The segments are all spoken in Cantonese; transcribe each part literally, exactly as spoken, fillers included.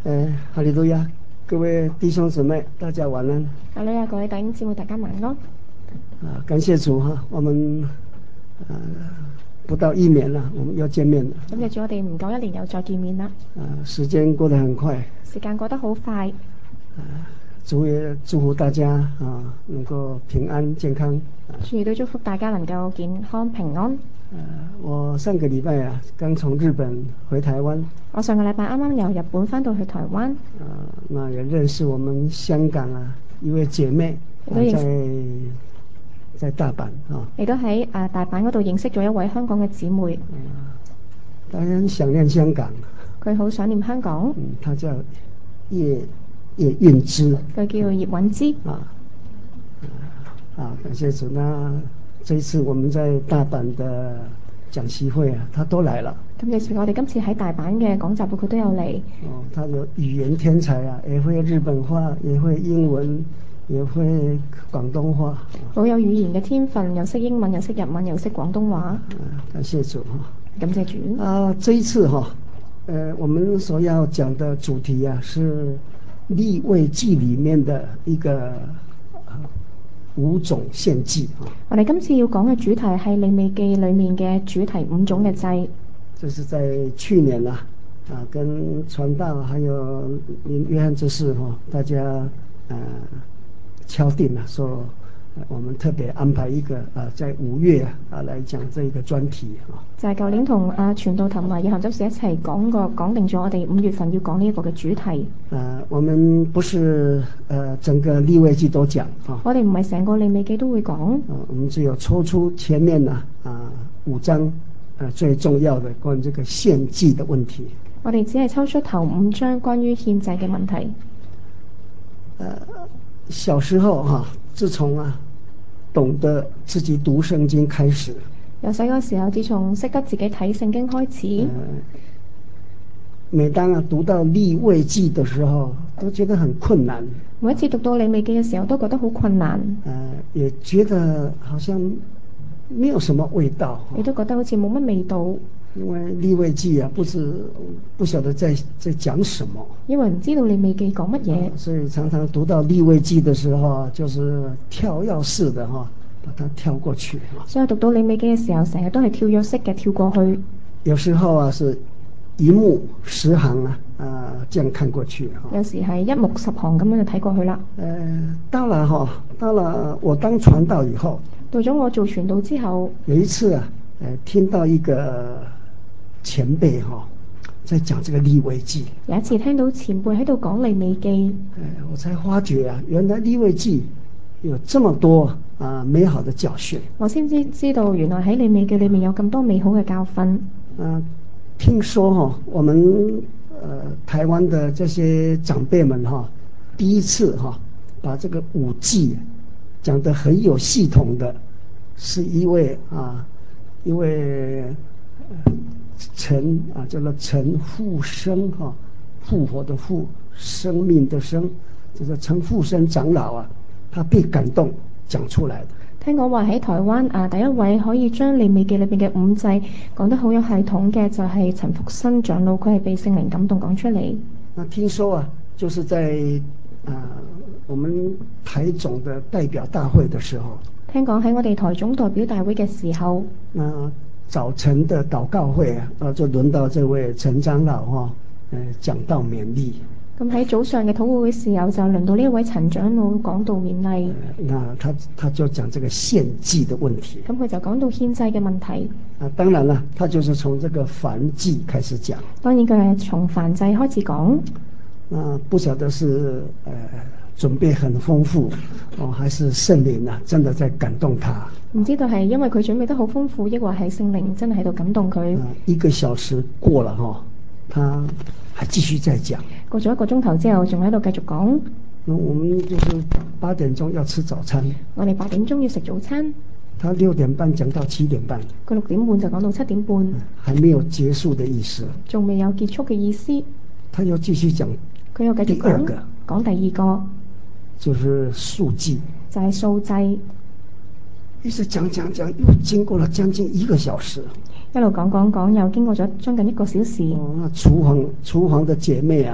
誒，哈利路亞，各位弟兄姊妹，大家晚安。 哈利路亞，各位弟兄姊妹，大家晚安。 啊，感謝主哈，我們呃不到一年了，我們又見面了。 感謝主，我哋唔夠一年又再見面啦。 啊，時間過得很快。 時間過得好快。 啊，主也祝福大家啊，能夠平安健康。 主亦都祝福大家能夠健康平安。 呃，我上個禮拜啊，剛從日本回台灣。 我上個禮拜啱啱由日本返到去台灣。 啊，那也認識我們香港啊一位姐妹，啊、在在大阪啊。亦都喺誒大阪嗰度認識咗一位香港嘅姊妹。啊，大家很想念香港。 佢好想念香港。 嗯，她叫葉葉韻芝。 佢叫葉韻芝。啊。 啊，感謝主。那這一次我們在大阪的講習會啊，他都來了。 咁其實我哋今次喺大阪嘅講習會，佢都有嚟。 哦，他有語言天才啊，也會日本話，也會英文，也會廣東話。 好有語言嘅天分，又識英文，又識日文，又識廣東話。 啊，感謝主哈。 感謝主。 啊，這一次哈，呃，我們所要講的主題啊，是利未記裡面的一個五種獻祭啊。 我哋今次要講嘅主題係利未記裡面嘅主題五種嘅祭。 這是在去年啊，啊，跟傳道還有約翰執事哈，大家呃敲定了說，我們特別安排一個啊，在五月啊來講這個專題啊。就係舊年同阿傳道同埋約翰執事一齊講過，講定咗我哋五月份要講呢一個嘅主題。啊，我們不是呃整個利未記都講啊。我哋唔係成個利未記都會講。啊，我們只有抽出前面呢啊五章。呃，最重要的關於這個獻祭的問題，我哋只係抽出頭五章關於獻祭嘅問題。呃，小時候哈、啊，自從啊懂得自己讀聖經開始，由細個時候，自從識得自己睇聖經開始，呃，每當啊讀到利未記的時候，都覺得很困難。每一次讀到利未記嘅時候，都覺得好困難。呃，也覺得好像沒有什麼味道，你都覺得好似冇乜味道。因為利未記啊，不是不曉得在在講什麼。因為唔知道利未記講乜嘢，所以常常讀到利未記的時候，就是跳躍式的哈，把它跳過去。所以讀到利未記嘅時候，成日都係跳躍式嘅跳過去。有時候啊，是一目十行啊，啊，這樣看過去。有時係一目十行咁樣就睇過去啦。呃，到了哈，到了我當傳道以後。到咗我做傳道之後，有一次啊，誒、呃，聽到一個前輩哈、哦，在講這個利未記。有一次聽到前輩喺度講利未記，誒、呃，我才發覺啊，原來利未記有這麼多啊、呃、美好的教訓。我先知知道原來喺利未記裏面有咁多美好嘅教訓。啊，聽說哈、哦，我們誒、呃、台灣的這些長輩們哈、哦，第一次哈、哦，把這個五祭講得很有系統的，是一位啊，一位陳啊，叫做陳復生哈，復活的復，生命的生，就是陳復生長老啊，他被感動講出來的。聽講話喺台灣啊，第一位可以將利未記裏邊嘅五祭講得好有系統嘅，就係陳復生長老，佢係被聖靈感動講出嚟。那聽說啊，就是在啊。我們台總的代表大會的時候，聽講喺我哋台總代表大會嘅時候，那早晨的禱告會啊，就輪到這位陳長老哈，誒、呃、講道勉勵。咁喺早上嘅禱告會嘅時候，就輪到呢一位陳長老講道勉勵。呃、那他他就講這個獻祭的問題。咁佢就講到獻祭嘅問題。啊，當然啦，他就是從這個燔祭開始講。當然佢係從燔祭開始講。啊，不曉得是誒。呃準備很豐富，哦，還是聖靈啊，真的在感動他。唔知道係因為佢準備得好豐富，抑或係聖靈真係喺度感動佢。啊，一個小時過了哈，他還繼續再講。過咗一個鐘頭之後，仲喺度繼續講。那我們就是八點鐘要吃早餐。我哋八點鐘要食早餐。他六點半講到七點半。佢六點半就講到七點半。還沒有結束的意思。仲未有結束嘅意思。他又繼續講。佢又繼續講。第二個。講第二個。就是素祭，就係素祭，一直講講講，又經過了將近一個小時，一路講講講，又經過咗將近一個小時。哦，那廚房廚房的姐妹啊，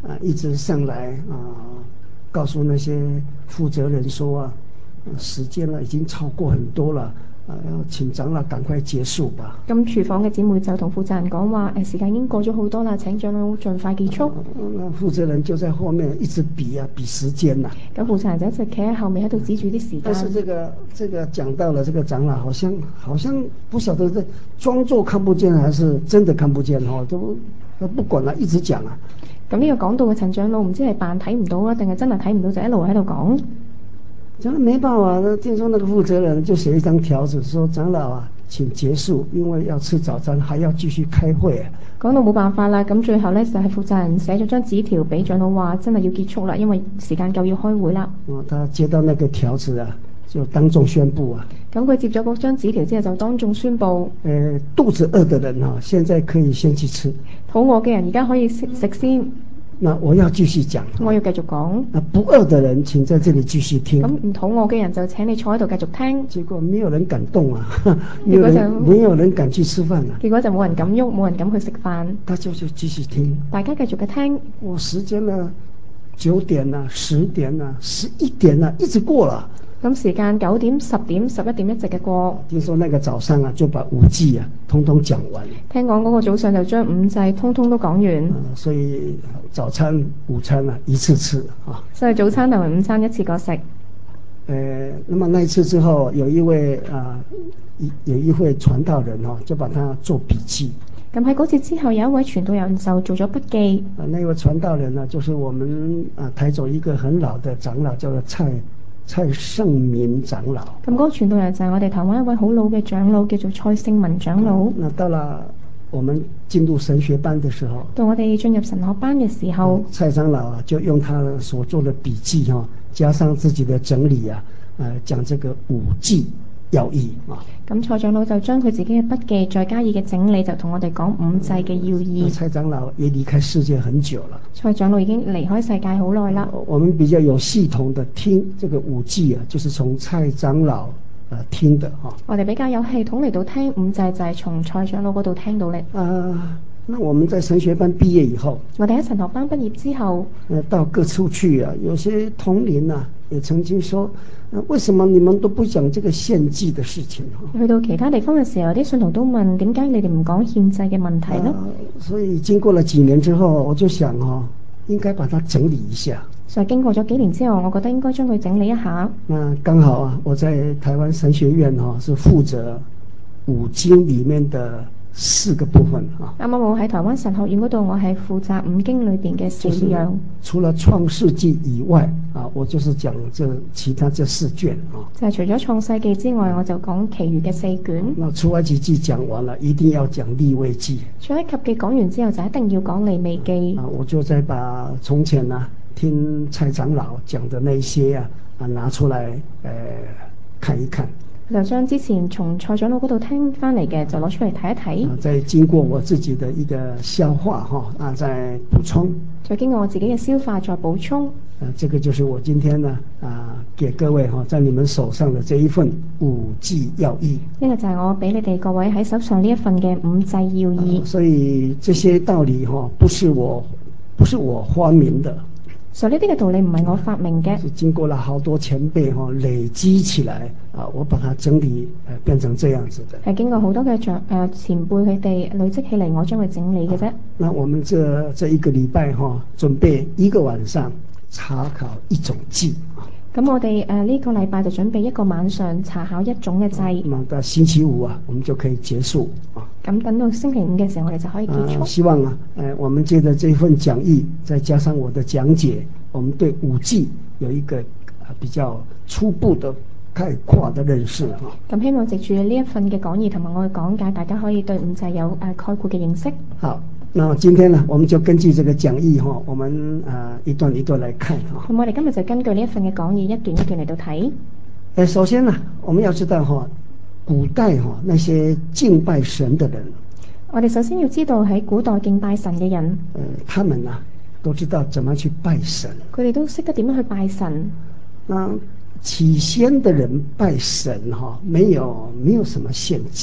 啊一直上来啊，告诉那些负责人说啊，时間啦已經超過很多啦，啊請長老趕快結束吧。 咁廚房嘅姊妹就同負責人講話，誒時間已經過咗好多啦，請長老盡快結束。 那負責人就在後面一直比啊比時間啦。 咁負責人就一直企喺後面喺度指住啲時間。 但是這個這個講到了這個長老，好像好像不曉得在裝作看不見還是真的看不見哦，都都不管啦，一直講啊。 咁呢個講到嘅陳長老唔知係扮睇唔到啊，定係真係睇唔到就一路喺度講。 長老沒辦法，那聽說那個負責人就寫一張條子，說長老啊，請結束，因為要吃早餐，還要繼續開會啊。 講到冇辦法啦，咁最後咧就係負責人寫咗張紙條俾長老話，真係要結束啦，因為時間夠要開會啦。 哦，他接到那個條子啊，就當眾宣布啊。 咁佢接咗嗰張紙條之後，就當眾宣布。 誒，肚子餓的人啊，現在可以先去吃。 肚餓嘅人而家可以食食先。 那我要繼續講。 我要繼續講。 那不餓的人請在這裡繼續聽。 咁唔肚餓嘅人就請你坐喺度繼續聽。 結果沒有人敢動啊，沒有人沒有人敢去吃飯啊。 結果就冇人敢喐，冇人敢去食飯。 大家就繼續聽。 大家繼續嘅聽。 我時間呢，九點啦、十點啦、十一點啦，一直過了。 咁時間九點、十點、十一點一直嘅過。 聽說那個早上啊，就把五祭啊，通通講完。 聽講嗰個早上就將五祭通通都講完。 嗯，所以早餐、午餐啊，一次吃啊。 所以早餐同埋午餐一次過食。誒、 呃，那麼那一次之後，有一位啊，有一位傳道人哦，就把它做筆記。 咁喺嗰次之後，有一位傳道人就做咗筆記。 啊，那位傳道人呢，就是我們啊台州一個很老的長老，叫做蔡。蔡勝民長老， 咁嗰個傳道人就係我哋台灣一位好老嘅長老，叫做蔡勝民長老。 嗯、那到了我們進入神學班的時候， 到我哋進入神學班嘅時候， 嗯、蔡長老啊就用他所做的筆記哈、啊，加上自己的整理啊，呃，講這個五祭要義啊。咁蔡長老就將佢自己嘅筆記再加以嘅整理，就同我哋講五祭嘅要義。 蔡長老也離開世界很久了。 蔡長老已經離開世界好耐啦。 我們比較有系統的聽這個五祭啊，就是從蔡長老呃聽的哈。 我哋比較有系統嚟到聽五祭，就係從蔡長老嗰度聽到咧。 啊，那我們在神學班畢業以後， 我哋喺神學班畢業之後， 呃，到各處去啊，有些同齡啊，也曾經說，呃，為什麼你們都不講這個獻祭的事情？ 去到其他地方嘅時候，啲信徒都問，點解你哋唔講獻祭嘅問題呢？ 呃，所以經過了幾年之後，我就想哦，應該把它整理一下。 所以經過咗幾年之後，我覺得應該將佢整理一下。 那剛好啊，我在台灣神學院哈，是負責五經裡面的四個部分啊。啱啱我喺台灣神學院嗰度，我係負責五經裏邊嘅四樣。 除了創世紀以外啊，我就是講這其他這四卷啊。 就係除咗創世紀之外，我就講其餘嘅四卷。 那出埃及記講完了，一定要講利未記。 出埃及記講完之後，就一定要講利未記。 啊，我就再把從前啊聽蔡長老講的那些啊啊拿出來誒、呃、看一看。 就將之前從蔡長老嗰度聽翻嚟嘅，就攞出嚟睇一睇。 啊，再經過我自己的一個消化哈，啊，再補充。 再經過我自己嘅消化，再補充。 啊，這個就是我今天呢啊，給各位哈，在你們手上的這一份五祭要義。呢個就係我俾你哋各位喺手上呢一份嘅五祭要義。 啊，所以這些道理哈，不是我，不是我發明的。 所以呢啲嘅道理唔係我發明嘅， 是經過了好多前輩哈累積起來啊，我把它整理誒變成這樣子的。係經過好多嘅長誒前輩佢哋累積起嚟，我將佢整理嘅啫。那我們這這一個禮拜哈，準備一個晚上查考一種祭啊。咁我哋誒呢個禮拜就準備一個晚上查考一種嘅祭。咁到星期五啊，我們就可以結束啊。咁等到星期五嘅時候，我哋就可以結束。啊，希望啊，誒，我們借着這份講義，再加上我的講解，我們對五祭有一個啊比較初步的概括的認識啊。咁希望藉住呢一份嘅講義同埋我嘅講解，大家可以對五祭有誒概括嘅認識。好。那今天呢，我們就根據這個講義哈，我們啊一段一段來看哈。咁我哋今日就根據呢一份嘅講義，一段一段嚟到睇。誒，首先呢，我們要知道哈，古代哈那些敬拜神的人，我哋首先要知道喺古代敬拜神嘅人，誒，他們啊都知道怎麼去拜神。佢哋都識得點樣去拜神。那起先的人拜神哈，沒有沒有什麼獻祭。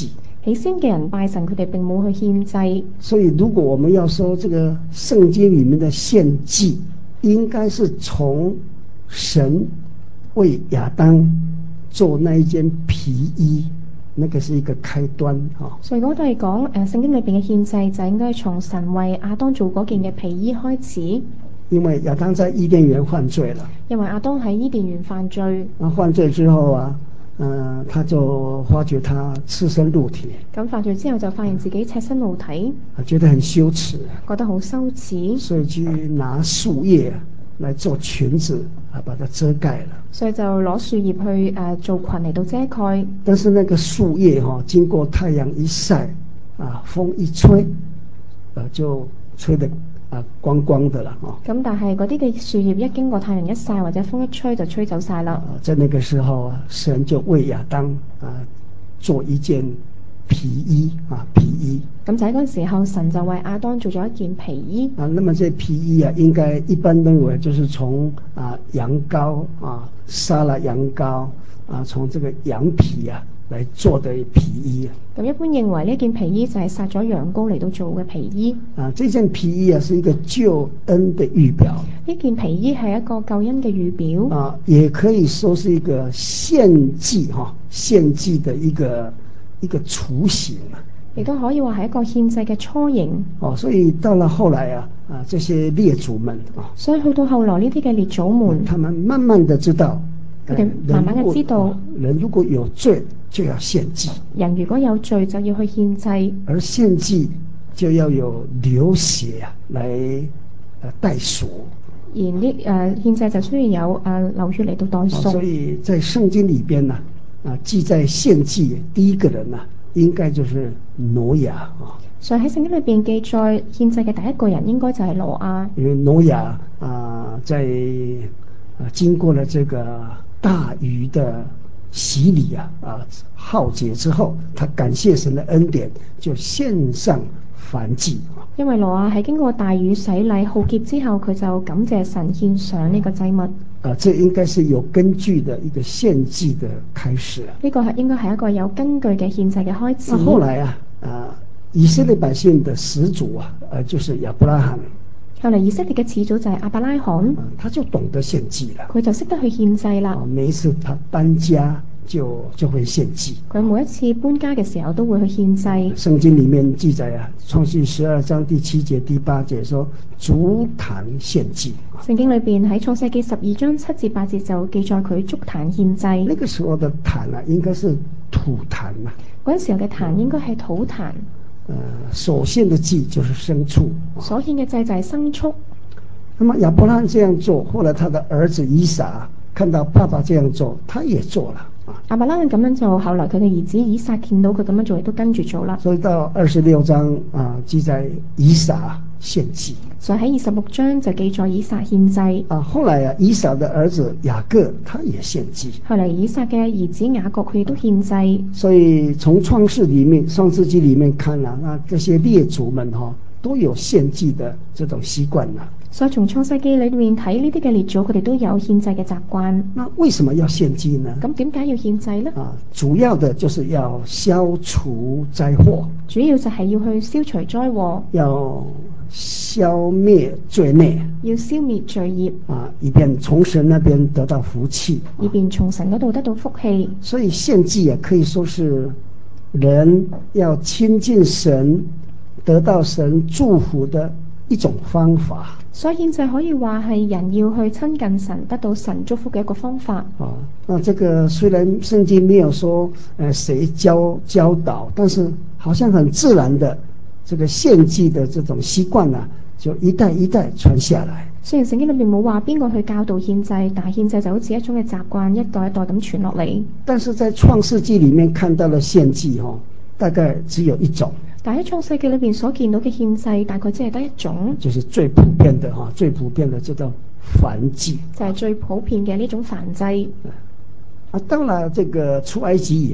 起先嘅人拜神，佢哋並冇去獻祭。 所以如果我们要说这个圣经里面的献祭，应该是从神为亚当做那一件皮衣，那个是一个开端啊。 所以我哋講誒聖經裏邊嘅獻祭就應該從神為亞當做嗰件嘅皮衣開始。 因為亞當在伊甸園犯罪了， 因為亞當喺伊甸園犯罪。 那犯罪之後啊，呃，他就發覺他赤身露體。 咁犯罪之後就發現自己赤身露體， 覺得很羞恥， 覺得好羞恥， 所以去拿樹葉來做裙子啊，把它遮蓋了。 所以就攞樹葉去誒、呃、做裙嚟到遮蓋。 但是那個樹葉哈、哦，經過太陽一曬啊，風一吹，呃，就吹得啊光光的啦哦。咁但係嗰啲嘅樹葉一經過太陽一曬或者風一吹就吹走晒啦。 啊，在那個時候啊，神就為亞當啊做一件皮衣啊皮衣。 咁就喺嗰時候，神就為亞當做咗一件皮衣。 啊，那麼這皮衣啊，應該一般認為就是從啊羊羔啊殺了羊羔啊，從這個羊皮啊來做的皮衣。 咁一般認為呢件皮衣就係殺咗羊羔嚟到做嘅皮衣。 啊，這件皮衣啊是一個救恩的預表。 呢件皮衣係一個救恩嘅預表。 啊，也可以說是一個獻祭哈，獻祭的一個一個雛形啊。 亦都可以話係一個獻祭嘅雛形。 哦，所以到了後來啊，啊這些列祖們啊， 所以去到後來呢啲嘅列祖們， 他們慢慢的知道， 佢哋慢慢嘅知道， 人如果有罪就要獻祭， 人如果有罪就要去獻祭， 而獻祭就要有流血啊，來誒代贖。 而呢誒獻祭就需要有誒、呃、流血嚟到代贖。 所以在聖經裏邊呢，啊記載獻祭第一個人呢，應該就是挪亞啊。 所以喺聖經裏邊記載獻祭嘅第一個人應該就係挪亞。 因為挪亞啊，在啊經過了這個大魚的洗禮啊啊浩劫之後，他感謝神的恩典，就獻上燔祭。 因為挪亞喺經過大魚洗禮浩劫之後，佢就感謝神獻上呢個祭物。 啊，這應該是有根據的一個獻祭的開始。 呢個係應該係一個有根據嘅獻祭嘅開始。 後來啊，啊以色列百姓的始祖啊，呃就是亞伯拉罕。 後嚟以色列嘅始祖就係亞伯拉罕， 啊，他就懂得獻祭啦。 佢就識得去獻祭啦。 啊，每一次他搬家就就會獻祭。 佢每一次搬家嘅時候都會去獻祭。 聖經裡面記載啊，創世十二章第七節、第八節說築壇獻祭。 聖經裏邊喺創世記十二章七至八節就記載佢築壇獻祭。 那個時候的壇啊，應該是土壇啊。 嗰陣時候嘅壇應該係土壇。 呃，所獻的祭就是牲畜。 所獻嘅祭就係牲畜。 那麼亞伯拉罕這樣做，後來他的兒子以撒看到爸爸這樣做，他也做了。 亞伯拉罕咁樣做，後來佢嘅兒子以撒見到佢咁樣做，亦都跟住做啦。 所以到二十六章啊，記載以撒獻祭。 所以喺二十六章就記載以撒獻祭。 啊，後來啊，以撒的兒子雅各他也獻祭。 後嚟以撒嘅兒子雅各佢亦都獻祭。 所以從創世裡面、創世紀裡面看啊，那這些列祖們哈、啊、都有獻祭的這種習慣啦。 所以從創世記裏面睇呢啲嘅列祖，佢哋都有獻祭嘅習慣。 那為什麼要獻祭呢？ 咁點解要獻祭呢？ 啊，主要的就是要消除災禍。 主要就係要去消除災禍。 要消滅罪孽。 要消滅罪孽。 啊，以便從神那邊得到福氣。 以便從神嗰度得到福氣。 所以獻祭啊，可以說是人要親近神，得到神祝福的一種方法。 所以獻祭可以話係人要去親近神，得到神祝福嘅一個方法。 啊，那這個雖然聖經沒有說，呃，誰教教導，但是好像很自然的，這個獻祭的這種習慣啊，就一代一代傳下來。 雖然聖經裏面冇話邊個去教導獻祭，但係獻祭就好似一種嘅習慣，一代一代咁傳落嚟。 但是在創世紀裏面看到的獻祭，哦，大概只有一種。 但喺創世記裏邊所見到嘅獻祭，大概只係得一種， 就是最普遍的哈，最普遍的這個燔祭， 就係最普遍嘅呢種燔祭。 啊，到了這個出埃及以後，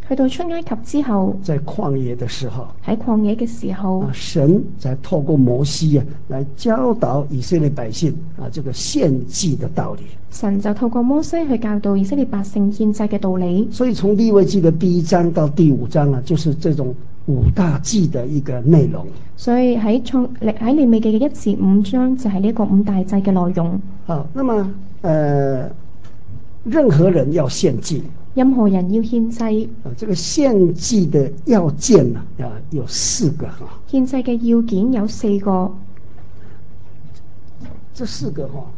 去到出埃及之後， 在曠野的時候， 喺曠野嘅時候， 啊，神才透過摩西啊，來教導以色列百姓啊，這個獻祭的道理。 神就透過摩西去教導以色列百姓獻祭嘅道理。 所以從利未記的第一章到第五章啊，就是這種五大祭的一個內容。 所以喺創喺利未記嘅一至五章就係呢個五大祭嘅內容。 好，那麼呃，任何人要獻祭， 任何人要獻祭， 啊，這個獻祭的要件呢，啊，有四個哈。 獻祭嘅要件有四個， 這四個哈，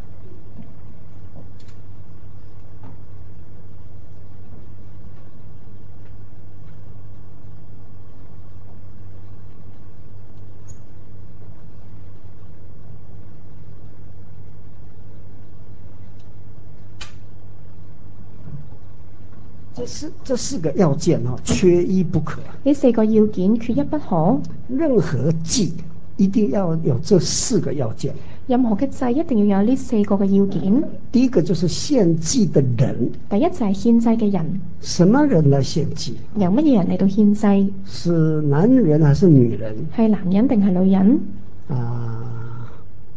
這四這四個要件哈，缺一不可。 呢四個要件缺一不可。 任何祭一定要有這四個要件。 任何嘅祭一定要有呢四個嘅要件。 第一個就是獻祭的人。 第一就係獻祭嘅人。 什麼人來獻祭？ 由乜嘢人嚟到獻祭？ 是男人還是女人？ 係男人定係女人？ 啊，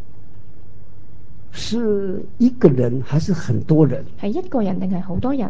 是一個人還是很多人？ 係一個人定係好多人？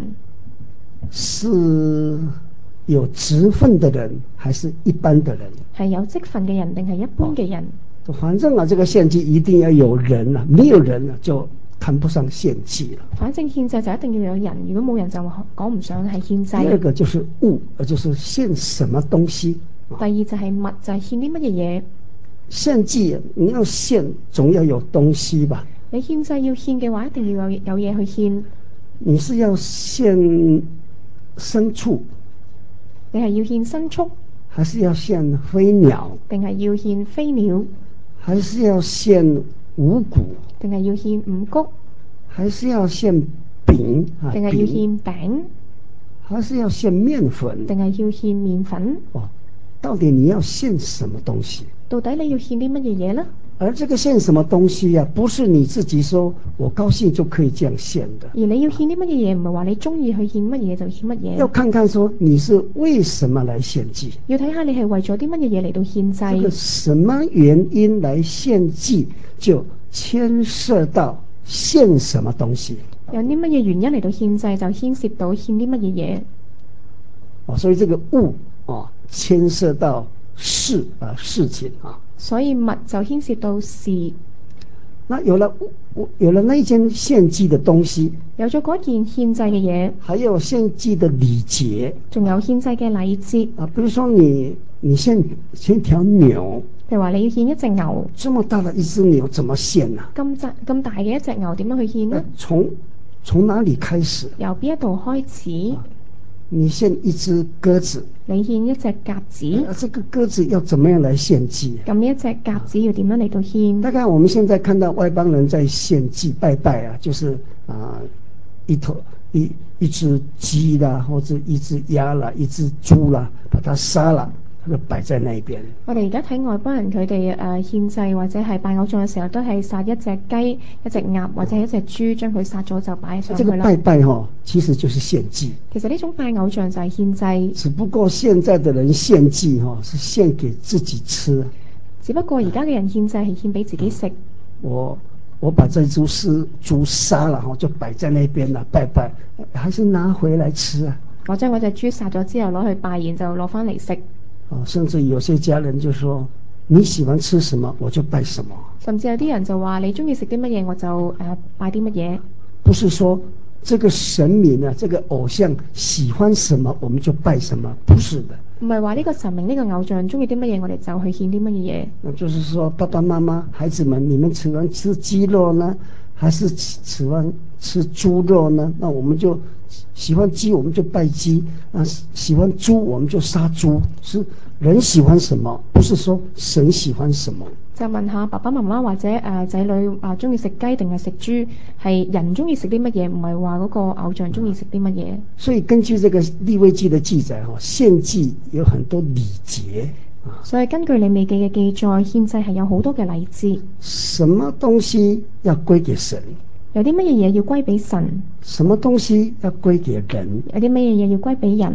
是有職分的人還是一般的人？ 係有職分嘅人定係一般嘅人？ 哦，反正啊，這個獻祭一定要有人啊，沒有人啊就談不上獻祭了。 反正獻祭就一定要有人，如果冇人就講唔上係獻祭。 第二個就是物，就是獻什麼東西。 第二就係物，就係獻啲乜嘢嘢。 獻祭你要獻，總要有東西吧？ 你獻祭要獻嘅話，一定要有有嘢去獻。 你是要獻牲畜？ 你係要獻牲畜？ 還是要獻飛鳥？ 定係要獻飛鳥？ 還是要獻五穀？ 定係要獻五穀？ 還是要獻餅？ 定係要獻餅？ 還是要獻麵粉？ 定係要獻麵粉？ 哦，到底你要獻什麼東西？ 到底你要獻啲乜嘢嘢呢？ 而這個獻什麼東西呀、啊？不是你自己說我高興就可以這樣獻的。 而你要獻啲乜嘢嘢，唔係話你中意去獻乜嘢就獻乜嘢。 要看看說你是為什麼來獻祭。 要睇下你係為咗啲乜嘢嘢嚟到獻祭。 這個什麼原因來獻祭，就牽涉到獻什麼東西。 有啲乜嘢原因嚟到獻祭，就牽涉到獻啲乜嘢嘢。 哦，所以這個物哦，牽涉到事啊事情啊。 所以物就牽涉到事。 那有了有了那件獻祭的東西， 有咗嗰件獻祭嘅嘢， 還有獻祭的禮節， 仲有獻祭嘅禮節啊。比如說你你獻獻條牛， 譬如話你要獻一隻牛， 這麼大的一隻牛怎麼獻啊？ 咁大咁大嘅一隻牛點樣去獻呢？ 從從哪裡開始？ 由邊一度開始？ 啊，你獻一隻鴿子， 你獻一隻鴿子， 啊，這個鴿子要怎麼樣來獻祭？ 咁呢一隻鴿子要點樣嚟到獻？ 大概我們現在看到外邦人在獻祭拜拜啊，就是啊一頭一一隻雞啦，或者一隻鴨啦，一隻豬啦，把它殺了，就擺在那邊。 我哋而家睇外邦人佢哋誒獻祭或者係拜偶像嘅時候，都係殺一隻雞、一隻鴨或者一隻豬，將佢殺咗就擺上去啦。 這個拜拜哈、哦，其實就是獻祭。 其實呢種拜偶像就係獻祭。 只不過現在的人獻祭哈、哦，是獻給自己吃。 只不過而家嘅人獻祭係獻俾自己食。 我我把這隻豬豬殺了，就擺在那邊啦，拜拜，還是拿回來吃啊？ 我將嗰隻豬殺咗之後攞去拜，然就攞翻嚟食。 啊，甚至有些家人就說你喜歡吃什麼我就拜什麼。 甚至有啲人就話你中意食啲乜嘢我就誒、呃、拜啲乜嘢。 不是說這個神明啊，這個偶像喜歡什麼我們就拜什麼，不是的。 唔係話呢個神明呢個偶像中意啲乜嘢我哋就去獻啲乜嘢嘢。 那就是說爸爸媽媽孩子們，你們喜歡吃雞肉呢，還是喜歡吃豬肉呢？那我們就喜歡雞我們就拜雞，啊喜歡豬我們就殺豬。是人喜歡什麼，不是說神喜歡什麼。 就問下爸爸媽媽或者誒仔女話中意食雞定係食豬，係人中意食啲乜嘢，唔係話嗰個偶像中意食啲乜嘢。 所以根據這個利未記的記載，哈，獻祭有很多禮節。 所以根據利未記嘅記載，獻祭係有好多嘅禮節。 什麼東西要歸給神？ 有啲乜嘢嘢要歸俾神？ 什麼東西要歸給人？ 有啲乜嘢嘢要歸俾人？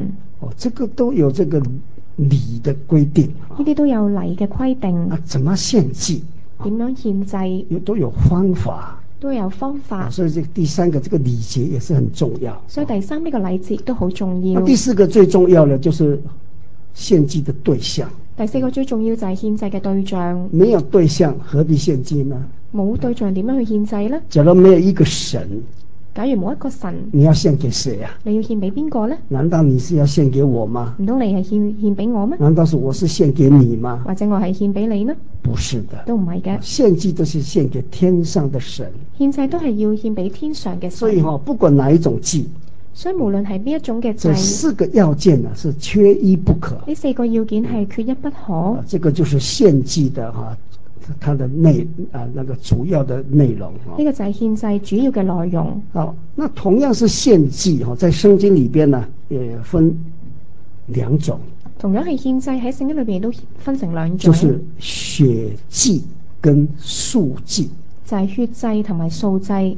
哦，这个都有这个礼的规定， 呢啲都有禮嘅規定。 啊，怎麼獻祭？ 點樣獻祭？ 有都有方法。 都有方法、 哦，所以這第三個這個禮節也是很重要。 所以第三呢個禮節都好重要。 那第四個最重要的就是獻祭的對象。 第四個最重要就係獻祭嘅對象。 沒有對象何必獻祭呢？ 冇對象點樣去獻祭呢？ 假如沒有一個神， 假如冇一個神， 你要獻給誰呀？ 你要獻俾邊個呢？ 難道你是要獻給我嗎？ 唔通你係獻獻俾我咩？ 難道是我是獻給你嗎？ 或者我係獻俾你呢？ 不是的， 都唔係嘅。 獻祭都是獻給天上的神。 獻祭都係要獻俾天上嘅神。 所以哈，不管哪一種祭， 所以無論係邊一種嘅祭， 這四個要件呢是缺一不可。 呢四個要件係缺一不可。 啊，這個就是獻祭的哈，它的內啊那個主要的內容。 呢個就係獻祭主要嘅內容。 好，那同樣是獻祭哈，在聖經裏邊呢，也分兩種。 同樣係獻祭喺聖經裏邊都分成兩種， 就是血祭跟素祭， 就係血祭同埋素祭。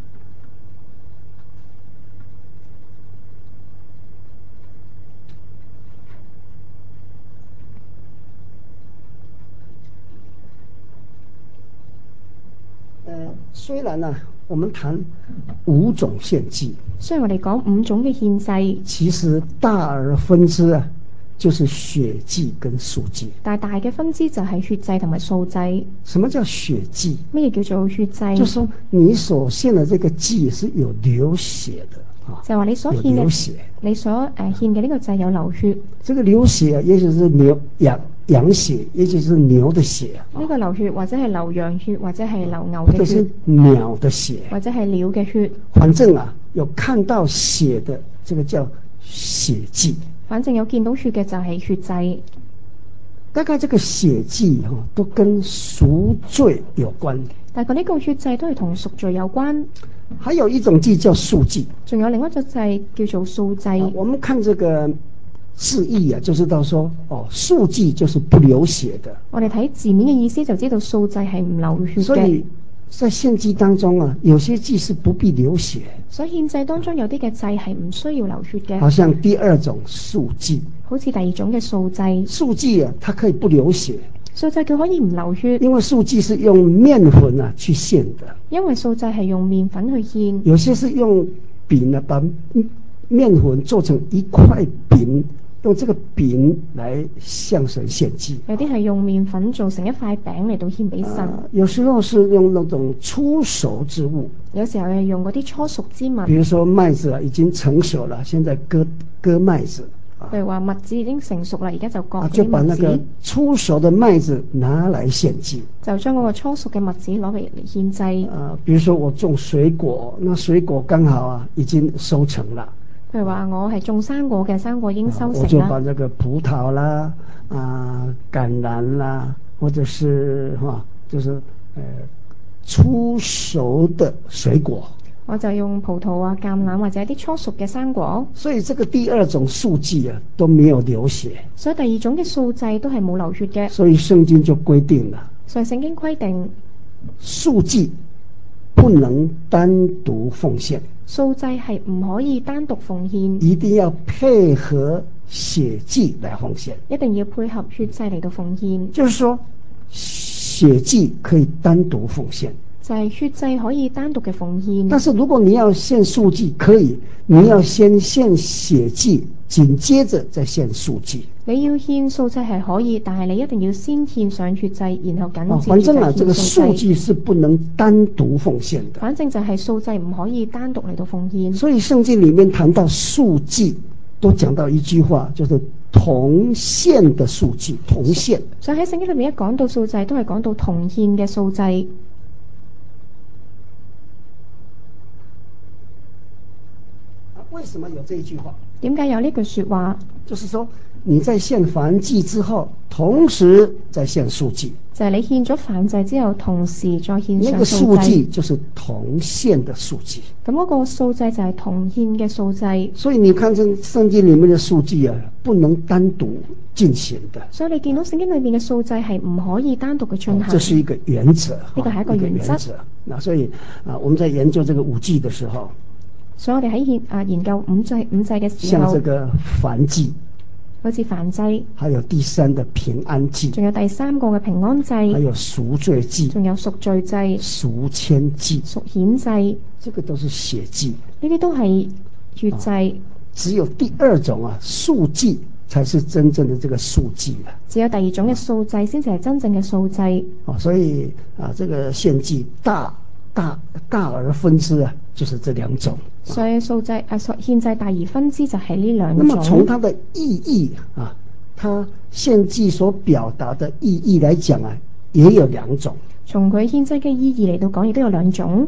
呃，雖然呢，我們談五種獻祭， 雖然我哋講五種嘅獻祭， 其實大而分之啊，就是血祭跟素祭。 但係大嘅分支就係血祭同埋素祭。 什麼叫血祭？ 咩叫做血祭？ 就是說你所獻的這個祭是有流血的啊， 就係話你所獻嘅，你所誒獻嘅呢個祭有流血。 這個流血，也許是牛羊羊血，也許是牛的血。 呢個流血或者係流羊血，或者係流牛嘅血， 或者是鳥的血， 或者係鳥嘅血。 反正啊，有看到血的，這個叫血祭。 反正有見到血嘅就係血祭。 大概這個血祭哈，都跟贖罪有關。 大概呢個血祭都係同贖罪有關。 還有一種祭叫素祭， 仲有另一種祭叫做素祭。 啊，我們看這個字義啊，就知道說，哦，素祭就是不流血的。 我哋睇字面嘅意思就知道素祭係唔流血嘅。 所以在獻祭當中啊，有些祭是不必流血。 所以獻祭當中有啲嘅祭係唔需要流血嘅。 好像第二種素祭， 好似第二種嘅素祭。 素祭啊，它可以不流血。 素祭佢可以唔流血，因為素祭是用麵粉啊去獻的。 因為素祭係用麵粉去獻。 有些是用餅啊，把麵粉做成一塊餅，用這個餅來向神獻祭。 有啲係用麵粉做成一塊餅嚟到獻俾神。 啊，有時候是用那種初熟之物。有時候係用嗰啲初熟之物。 比如說麥子啊已經成熟了，現在割割麥子。 譬如話麥子已經成熟啦，而家就割啲麥子。 就把那個初熟的麥子拿來獻祭。 就將嗰個初熟嘅麥子攞嚟嚟獻祭。 啊，比如說我種水果，那水果剛好啊已經收成了。 譬如話我係種生果嘅，生果已經收成啦。 我就把那個葡萄啦、啊橄欖啦，或者是哈、啊，就是呃初熟的水果。 我就用葡萄啊、橄欖或者一啲初熟嘅生果。 所以這個第二種素祭啊都沒有流血。 所以第二種嘅素祭都係冇流血嘅。 所以聖經就規定了。 所以聖經規定素祭不能單獨奉獻。 素祭係唔可以單獨奉獻， 一定要配合血祭來奉獻。 一定要配合血祭嚟到奉獻。 就是說，血祭可以單獨奉獻。 就係血祭可以單獨嘅奉獻。 但是如果你要獻素祭，可以，你要先獻血祭，緊接着再獻素祭。 你要獻素祭係可以，但係你一定要先獻上血祭，然後緊接着獻素祭。 反正啊，這個素祭是不能單獨奉獻的。 反正就係素祭唔可以單獨嚟到奉獻。 所以聖經裡面談到素祭，都講到一句話，就是同獻的素祭，同獻。 所以喺聖經裡面一講到素祭，都係講到同獻嘅素祭。 為什麼有這一句話？ 點解有呢句說話？ 就是說你在獻燔祭之後，同時在獻素祭。 就係你獻咗燔祭之後，同時再獻上素祭。 那個素祭就是同獻的素祭。 咁嗰個素祭就係同獻嘅素祭。 所以你看聖聖經裡面的素祭啊，不能單獨進行的。 所以你見到聖經裏面嘅素祭係唔可以單獨嘅進行。 這是一個原則。 呢個係一個原則。 那所以啊，我們在研究這個五祭的時候。 所以我哋喺研啊研究五祭五祭嘅時候， 像這個燔祭， 好似燔祭， 還有第三的平安祭， 仲有第三個嘅平安祭， 還有贖罪祭， 仲有贖罪祭、 贖愆祭、 贖愆祭， 這個都是血祭， 呢啲都係血祭、 啊。只有第二種啊，素祭才是真正的這個素祭了。 只有第二種嘅素祭先至係真正嘅素祭。 哦，所以啊，這個獻祭大大大而分之啊，就是這兩種。 所以素祭啊，獻祭大而分之就係呢兩種。 那麼從它的意義啊，它獻祭所表達的意義來講啊，也有兩種。 從佢獻祭嘅意義嚟到講，亦都有兩種。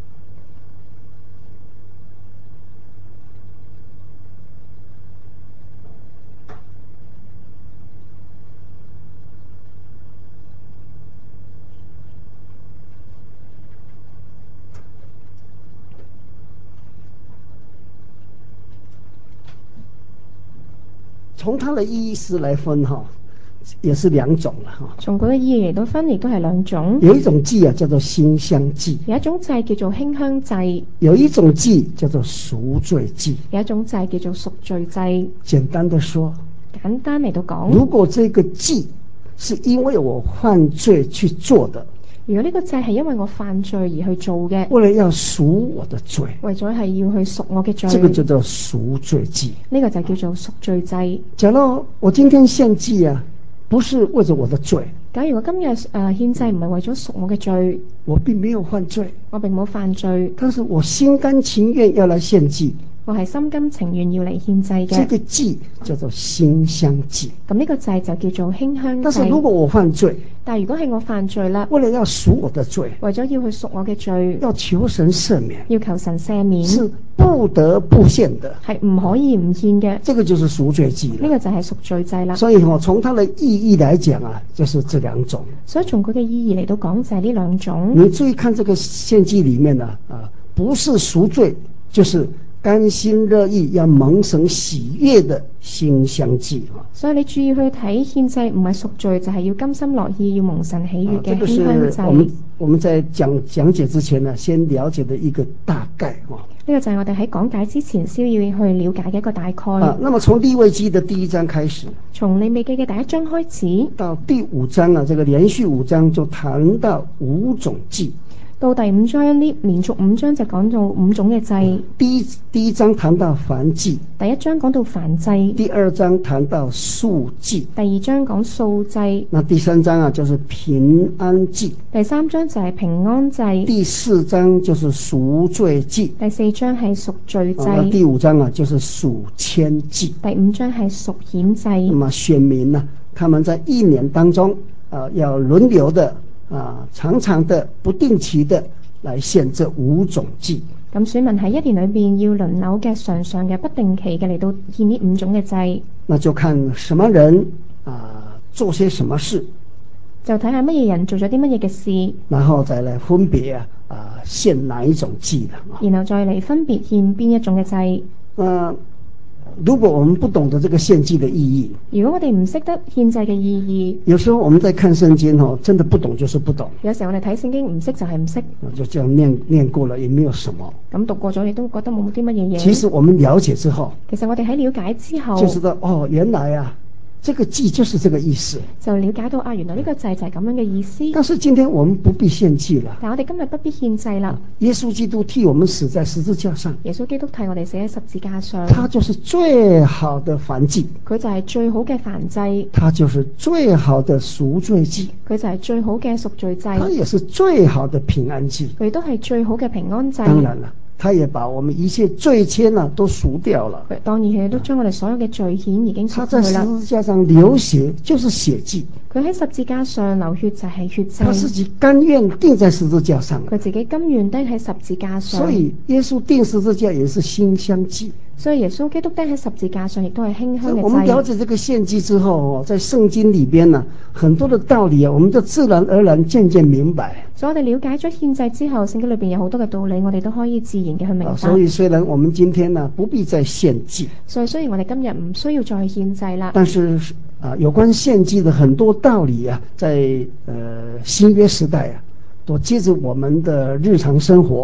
從它的意思來分哈，也是兩種了哈。 從佢嘅意義嚟到分，亦都係兩種。 有一種祭啊，叫做馨香祭； 有一種祭叫做馨香祭； 有一種祭叫做贖罪祭； 有一種祭叫做贖罪祭。 簡單的說， 簡單嚟到講， 如果這個祭是因為我犯罪去做的， 如果呢個祭係因為我犯罪而去做嘅， 為了要贖我的罪， 為咗係要去贖我嘅罪， 這個就叫贖罪祭。 呢個就叫做贖罪祭。 假如我今天獻祭啊，不是為咗我的罪， 假如我今日誒獻祭唔係為咗贖我嘅罪， 我並沒有犯罪， 我並冇犯罪， 但是我心甘情願要來獻祭， 我係心甘情願要嚟獻祭嘅。 這個祭叫做馨香祭。 咁呢個祭就叫做馨香祭。 但是如果我犯罪， 但係如果係我犯罪啦， 為了要贖我的罪， 為咗要去贖我嘅罪， 要求神赦免， 要求神赦免， 是不得不獻的， 係唔可以唔獻嘅。 這個就是贖罪祭了。 呢個就係贖罪祭啦。 所以我從它的意義來講啊，就是這兩種。 所以從佢嘅意義嚟到講就係呢兩種。 你注意看這個獻祭裏面呢，啊，不是贖罪，就是甘心樂意要蒙神喜悅的馨香祭啊。 所以你注意去睇獻祭，唔係贖罪，就係、是、要甘心樂意要蒙神喜悅嘅馨香祭。 啊這個、是我們我們在講講解之前呢，先了解的一個大概啊。 呢個就係我哋喺講解之前需要去了解嘅一個大概。 啊，那麼從利未記的第一章開始， 從利未記嘅第一章開始， 到第五章啊，這個連續五章就談到五種祭。 到第五章呢，連續五章就講到五種嘅祭。 第一第一章談到燔祭， 第一章講到燔祭。 第二章談到素祭， 第二章講素祭。 那第三章啊，就是平安祭。 第三章就係平安祭。 第四章就是贖罪祭。 第四章係贖罪祭。 啊、第五章啊，就是贖愆祭。 第五章係贖愆祭。 那麼選民呢、啊，他們在一年當中啊，要輪流的。啊，常常的、不定期的來獻這五種祭。 咁選民喺一年裏邊要輪流嘅、常常嘅、不定期嘅嚟到獻呢五種嘅祭。 那就看什麼人啊做些什麼事， 就睇下乜嘢人做咗啲乜嘢嘅事， 然後再來分別啊啊獻哪一種祭啦。 然後再嚟分別獻邊一種嘅祭。 啊。如果我們不懂得這個獻祭的意義， 如果我哋唔識得獻祭嘅意義， 有時候我們在看聖經哦，真的不懂就是不懂。 有時候我哋睇聖經唔識就係唔識， 就這樣念念過了，也沒有什麼。 咁讀過咗，你都覺得冇啲乜嘢嘢。 其實我們了解之後， 其實我哋喺了解之後， 就知道哦，原來啊。這個祭就是這個意思， 就了解到啊，原來呢個祭就係咁樣嘅意思。 但是今天我們不必獻祭了， 但我哋今日不必獻祭啦。 耶穌基督替我們死在十字架上， 耶穌基督替我哋死喺十字架上， 他就是最好的燔祭， 佢就係最好嘅燔祭， 他就是最好的贖罪祭， 佢就係最好嘅贖罪祭， 他也是最好的平安祭， 佢都係最好嘅平安祭。 當然了，他也把我們一切罪愆啊都贖掉了。 當然佢都將我哋所有嘅罪愆已經贖去啦。他在十字架上流血就是血祭，佢喺十字架上流血就係血祭。他自己甘願釘在十字架上，佢自己甘願釘喺十字架上。所以耶穌釘十字架也是馨香祭。所以耶穌基督釘喺十字架上亦都係馨香嘅祭。我們了解這個獻祭之後，在聖經裏邊呢，很多的道理啊，我們就自然而然漸漸明白。所以我哋了解咗獻祭之後，聖經裏邊有好多嘅道理，我哋都可以自然嘅去明白。所以雖然我們今天呢不必再獻祭，所以雖然我哋今日唔需要再去獻祭啦，但是啊，有關獻祭的很多道理啊，在呃新約時代啊，都接着我們的日常生活。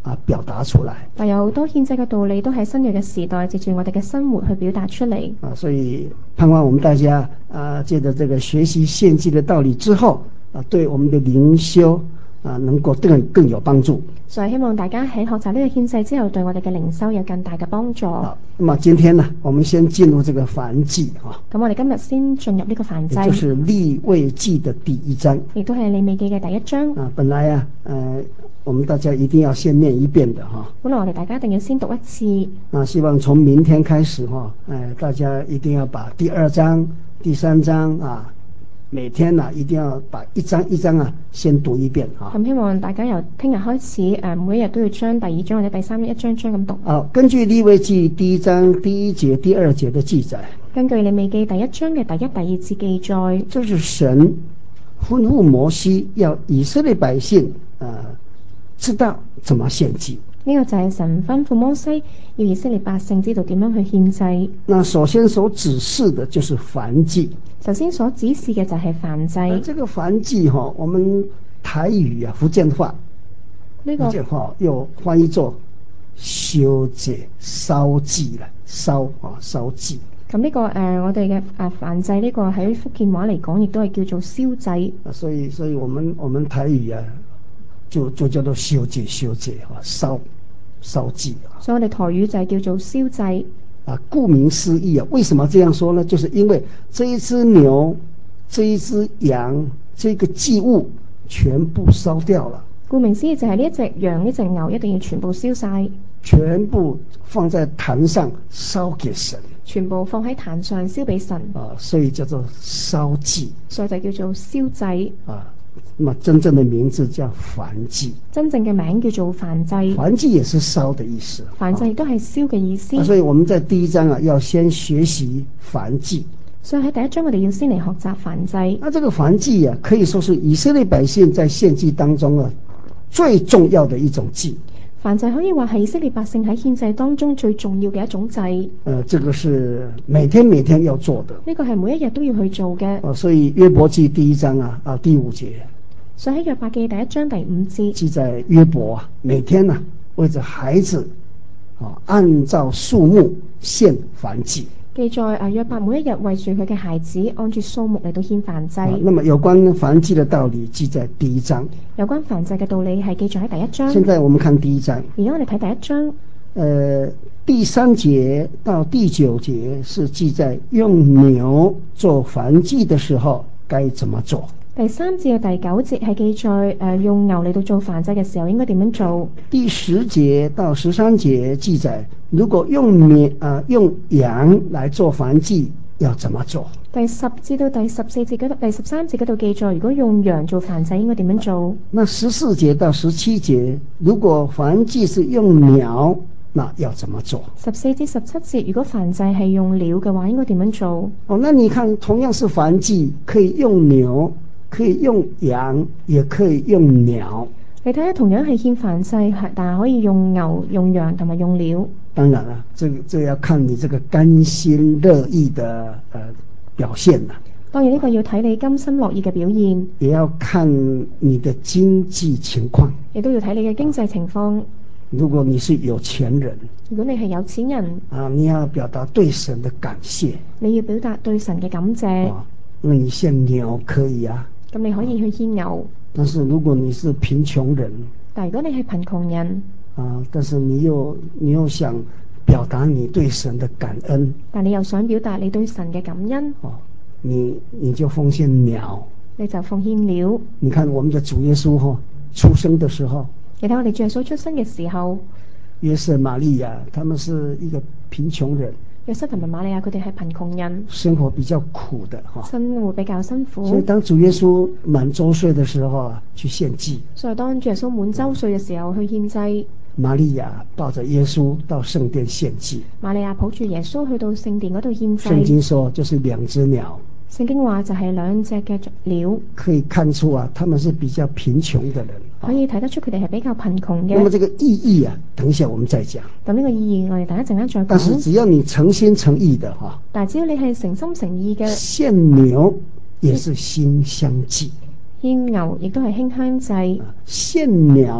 啊表達出來。 但有好多獻祭嘅道理都喺新約嘅時代藉住我哋嘅生活去表達出嚟。 啊，所以盼望我們大家啊，借着這個學習獻祭的道理之後，啊，對我們的靈修啊能夠更更有幫助。 所以希望大家喺學習呢個獻祭之後，對我哋嘅靈修有更大嘅幫助。 好，那麼今天呢，我們先進入這個燔祭啊。 咁我哋今日先進入呢個燔祭， 也就是利未記的第一章， 亦都係利未記嘅第一章。 啊，本來啊，呃，我們大家一定要先念一遍的哈。 本來我哋大家一定要先讀一次。 啊，希望從明天開始哈，呃，大家一定要把第二章、第三章啊。每天呢、啊，一定要把一章一章啊先讀一遍啊。 咁希望大家由聽日開始，誒，每一日都要將第二章或者第三一章章咁讀。 好，根據利未記第一章第一節、第二節的記載。 根據利未記第一章嘅第一、第二節記載。 這是神吩咐摩西要以色列百姓啊、呃、知道怎麼獻祭。 呢個就係神吩咐摩西要以色列百姓知道點樣去獻祭。 那首先所指示的就是燔祭。 首先所指示嘅就係燔祭。啊， 這個燔祭哈，我們台語啊福建話，呢、這個福建話又翻譯做燒祭、燒祭啦，燒啊燒祭。咁呢、這個誒、呃，我哋嘅誒燔祭呢個喺福建話嚟講，亦都係叫做燒祭。 啊，所以所以我們我們台語啊，就就叫做燒祭燒祭啊，燒燒祭。 所以我哋台語就係叫做燒祭。 啊，顧名思義啊，為什麼這樣說呢？就是因為這一隻牛、這一隻羊、這個祭物全部燒掉了。 顧名思義就係呢一隻羊、呢隻牛一定要全部燒晒， 全部放在壇上燒給神， 全部放喺壇上燒俾神。啊， 所以叫做燒祭， 所以就叫做燒祭。 啊。那麼真正的名字叫燔祭， 真正嘅名叫做燔祭。 燔祭也是燒的意思， 燔祭都係燒嘅意思。 啊，所以我們在第一章啊，要先學習燔祭。 所以喺第一章我哋要先嚟學習燔祭。 那這個燔祭啊，可以說是以色列百姓在獻祭當中啊最重要的一種祭。 燔祭可以話係以色列百姓喺獻祭當中最重要嘅一種祭。 呃，這個是每天每天要做的。 呢個係每一日都要去做嘅。 哦，所以約伯記第一章啊啊第五節。 所以喺約伯記第一章第五節記載約伯啊，每天啊為着孩子啊按照數目獻燔祭。記載啊約伯每一日為住佢嘅孩子按住數目嚟到獻燔祭。 那麼有關燔祭的道理記在第一章。 有關燔祭嘅道理係記載喺第一章。 現在我們看第一章。 而家我哋睇第一章。 呃，第三節到第九節是記載用牛做燔祭的時候該怎麼做。 第三至到第九節係記載誒、呃、用牛嚟到做燔祭嘅時候應該點樣做。 第十節到十三節記載，如果用綿啊、呃、用羊來做燔祭要怎麼做。 第十至到第十四節嗰度，第十三節嗰度記載，如果用羊做燔祭應該點樣做。 那十四節到十七節，如果燔祭是用牛，那要怎麼做？ 十四至十七節，如果燔祭係用鳥嘅話應該點樣做。 哦，那你看同樣是燔祭，可以用牛，可以用羊，也可以用鳥。 你睇下，同樣係獻燔祭，係但係可以用牛、用羊同埋用鳥。當然啦，這個這個要看你這個甘心樂意的呃表現啦。 當然呢個要睇你甘心樂意嘅表現。 也要看你的經濟情況。 亦都要睇你嘅經濟情況。 如果你是有錢人， 如果你係有錢人， 啊，你要表達對神的感謝。 你要表達對神嘅感謝。 啊，那你獻牛可以啊。 咁你可以去獻牛。 但是如果你是貧窮人， 但如果你係貧窮人， 啊，但是你又你又想表達你對神的感恩， 但你又想表達你對神嘅感恩， 哦，你你就奉獻鳥， 你就奉獻鳥。 你看我們的主耶穌哈、哦、出生的時候， 你睇我哋主耶穌出生嘅時候， 約瑟瑪利亞他們是一個貧窮人。 約瑟同埋瑪利亞佢哋係貧窮人， 生活比較苦的哈， 生活比較辛苦。 所以當主耶穌滿周歲的時候啊，去獻祭。 所以當主耶穌滿周歲嘅時候去獻祭。 瑪利亞抱着耶穌到聖殿獻祭。 瑪利亞抱住耶穌去到聖殿嗰度獻祭。 聖經說就是兩隻鳥。 聖經話就係兩隻嘅鳥。 可以看出啊，他們是比較貧窮的人。 可以睇得出佢哋係比較貧窮嘅。 那麼這個意義啊，等一下我們再講。 咁呢個意義我哋等一陣間再講。 但是只要你誠心誠意的哈， 但係只要你係誠心誠意嘅， 獻牛也是馨香祭， 獻牛亦都係馨香祭。 獻鳥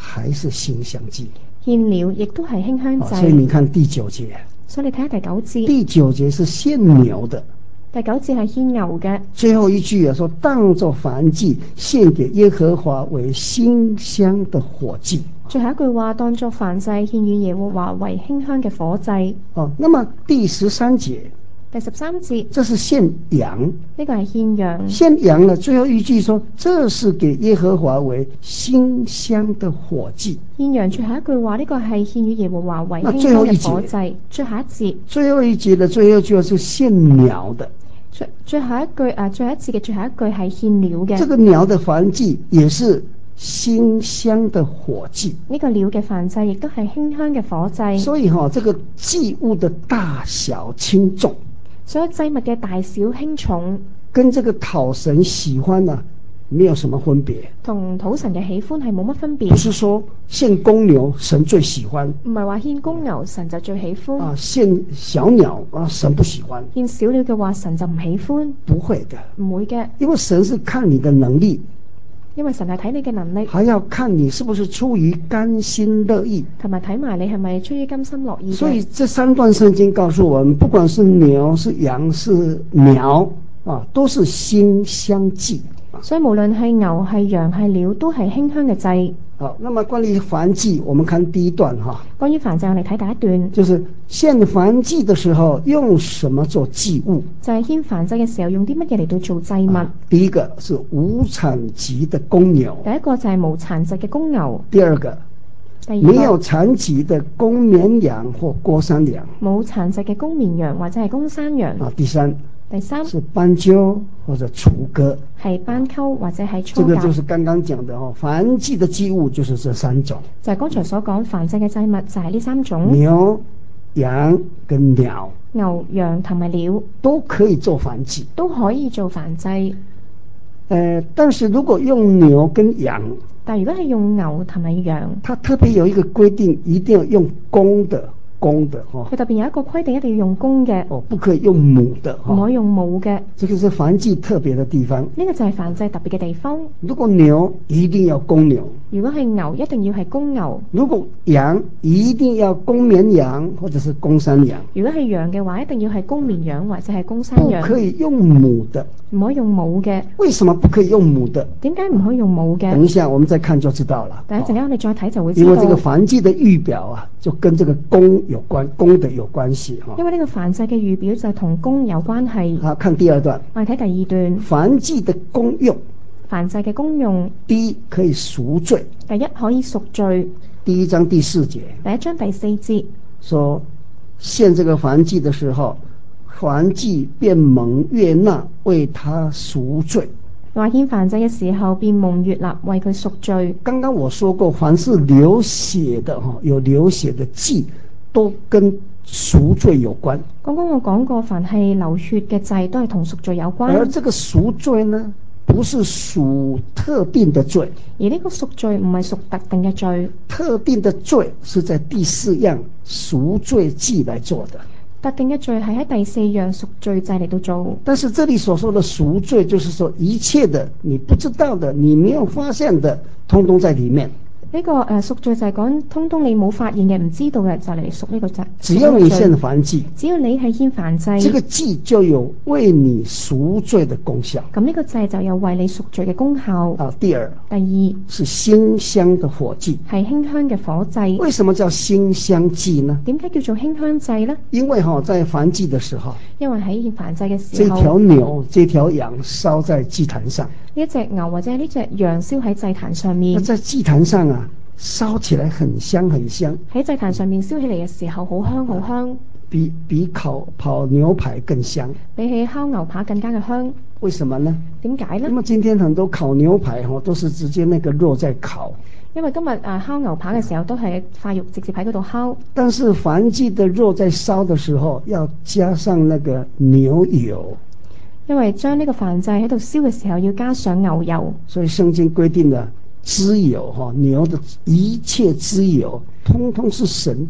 还是馨香祭。 獻了亦都係馨香祭。 所以你看第九節。 所以你睇下第九節。 第九節是獻牛的。 第九節係獻牛嘅。 最後一句啊，說當作燔祭獻給耶和華為馨香的火祭。 最後一句話，當作燔祭獻與耶和華為馨香嘅火祭。 哦，那麼第十三節。 第十三節， 這是獻羊。 呢個係獻羊。 獻羊呢，最後一句說，這是給耶和華為馨香的火祭。 獻羊最後一句話，呢個係獻與耶和華為馨香嘅火祭。最後一節。 最後一節的最後一句是獻鳥的。 最最後一句誒，最後一節嘅最後一句係獻鳥嘅。 這個鳥的燔祭也是馨香的火祭。 呢個鳥嘅燔祭亦都係馨香嘅火祭。 所以哈、哦，這個祭物的大小輕重。 所有祭物嘅大小輕重， 跟這個討神喜歡啊，沒有什麼分別。 同討神嘅喜歡係冇乜分別。 不是說獻公牛神最喜歡， 唔係話獻公牛神就最喜歡。 啊，獻小鳥啊神不喜歡。 獻小鳥嘅話神就唔喜歡。 不會的， 唔會嘅。 因為神是看你的能力。 因為神係睇你嘅能力， 還要看你是不是出於甘心樂意， 同埋睇埋你係咪出於甘心樂意。 所以這三段聖經告訴我們，不管是牛是羊是鳥啊，都是馨香祭。 所以無論係牛係羊係鳥，都係馨香嘅祭。 好，那麼關於燔祭，我們看第一段哈。 關於燔祭，我哋睇第一段， 就是獻燔祭的時候用什麼做祭物？ 就係獻燔祭嘅時候用啲乜嘢嚟到做祭物？啊， 第一個是無殘疾的公牛。 第一個就係無殘疾嘅公牛。 第二個，第二個沒有殘疾的公綿羊或過山羊。 冇殘疾嘅公綿羊或者係公山羊。 啊，第三。 第三是斑鳩或者雛鴿，係斑鳩或者係雛鴿。 這個就是剛剛講的哦，燔祭的祭物就是這三種。 就係剛才所講燔祭嘅祭物就係呢三種。 牛、羊跟鳥。 牛、羊同埋鳥都可以做燔祭。 都可以做燔祭。 呃，但是如果用牛跟羊， 但如果係用牛同埋羊， 它特別有一個規定，一定要用公的。公的哦， 佢特別有一個規定，一定要用公嘅， 哦，不可以用母的， 唔可以用母嘅。 這個是燔祭特別的地方。 呢個就係燔祭特別嘅地方。 如果牛一定要公牛， 如果係牛一定要係公牛。 如果羊一定要公綿羊或者是公山羊。 如果係羊嘅話，一定要係公綿羊或者係公山羊。 不可以用母的， 唔可以用母嘅。 為什麼不可以用母的？ 點解唔可以用母嘅？ 等一下我們再看就知道了。 等一陣間我哋再睇就會知道。 因為這個燔祭的預表啊，就跟這個公有關，公的有關係哈。 因為呢個燔祭嘅預表就同公有關係。 好，看第二段。 我哋睇第二段。 燔祭的功用。 燔祭嘅功用。 第一可以贖罪。 第一可以贖罪。 第一章第四節。 第一章第四節。 說獻這個燔祭的時候，燔祭便蒙悅納，為他贖罪。 話獻燔祭嘅時候，便蒙悅納，為佢贖罪。剛剛我說過，凡是流血的哈，有流血的祭，都跟贖罪有關。 剛剛我講過，凡係流血嘅祭，都係同贖罪有關。 而這個贖罪呢，不是贖特定的罪， 而呢個贖罪唔係贖特定嘅罪。 特定的罪是在第四樣贖罪祭來做的。 特定嘅罪係喺第四樣贖罪祭嚟到做。 但是這裡所說的贖罪，就是說一切的你不知道的、你沒有發現的，通通在裡面。呢、這個誒贖罪就係講，通通你冇發現嘅、唔知道嘅，就嚟贖呢個祭。只要你獻燔祭，只要你係獻燔祭，這個祭就有為你贖罪的功效。咁呢個祭就有為你贖罪嘅功效。啊，第二，第二是馨香的火祭，係馨香嘅火祭。為什麼叫馨香祭呢？點解叫做馨香祭呢？因為哈，在燔祭的時候，因為喺獻燔祭嘅時候，這條牛、這條羊燒在祭壇上。呢一隻牛或者呢隻羊燒喺祭壇上面。在祭壇上啊，燒起來很香很香。喺祭壇上面燒起嚟嘅時候，好香好香。比比烤烤牛排更香。比起烤牛扒更加嘅香。為什麼呢？點解呢？咁啊，今天很多烤牛排哦，都是直接那個肉在烤。因為今日啊烤牛扒嘅時候都係塊肉直接喺嗰度烤。但是燔祭的肉在燒的時候，要加上那個牛油。因為將呢個燔祭喺度燒嘅時候要加上牛油，所以聖經規定嘅脂油，牛的一切脂油通通是神的，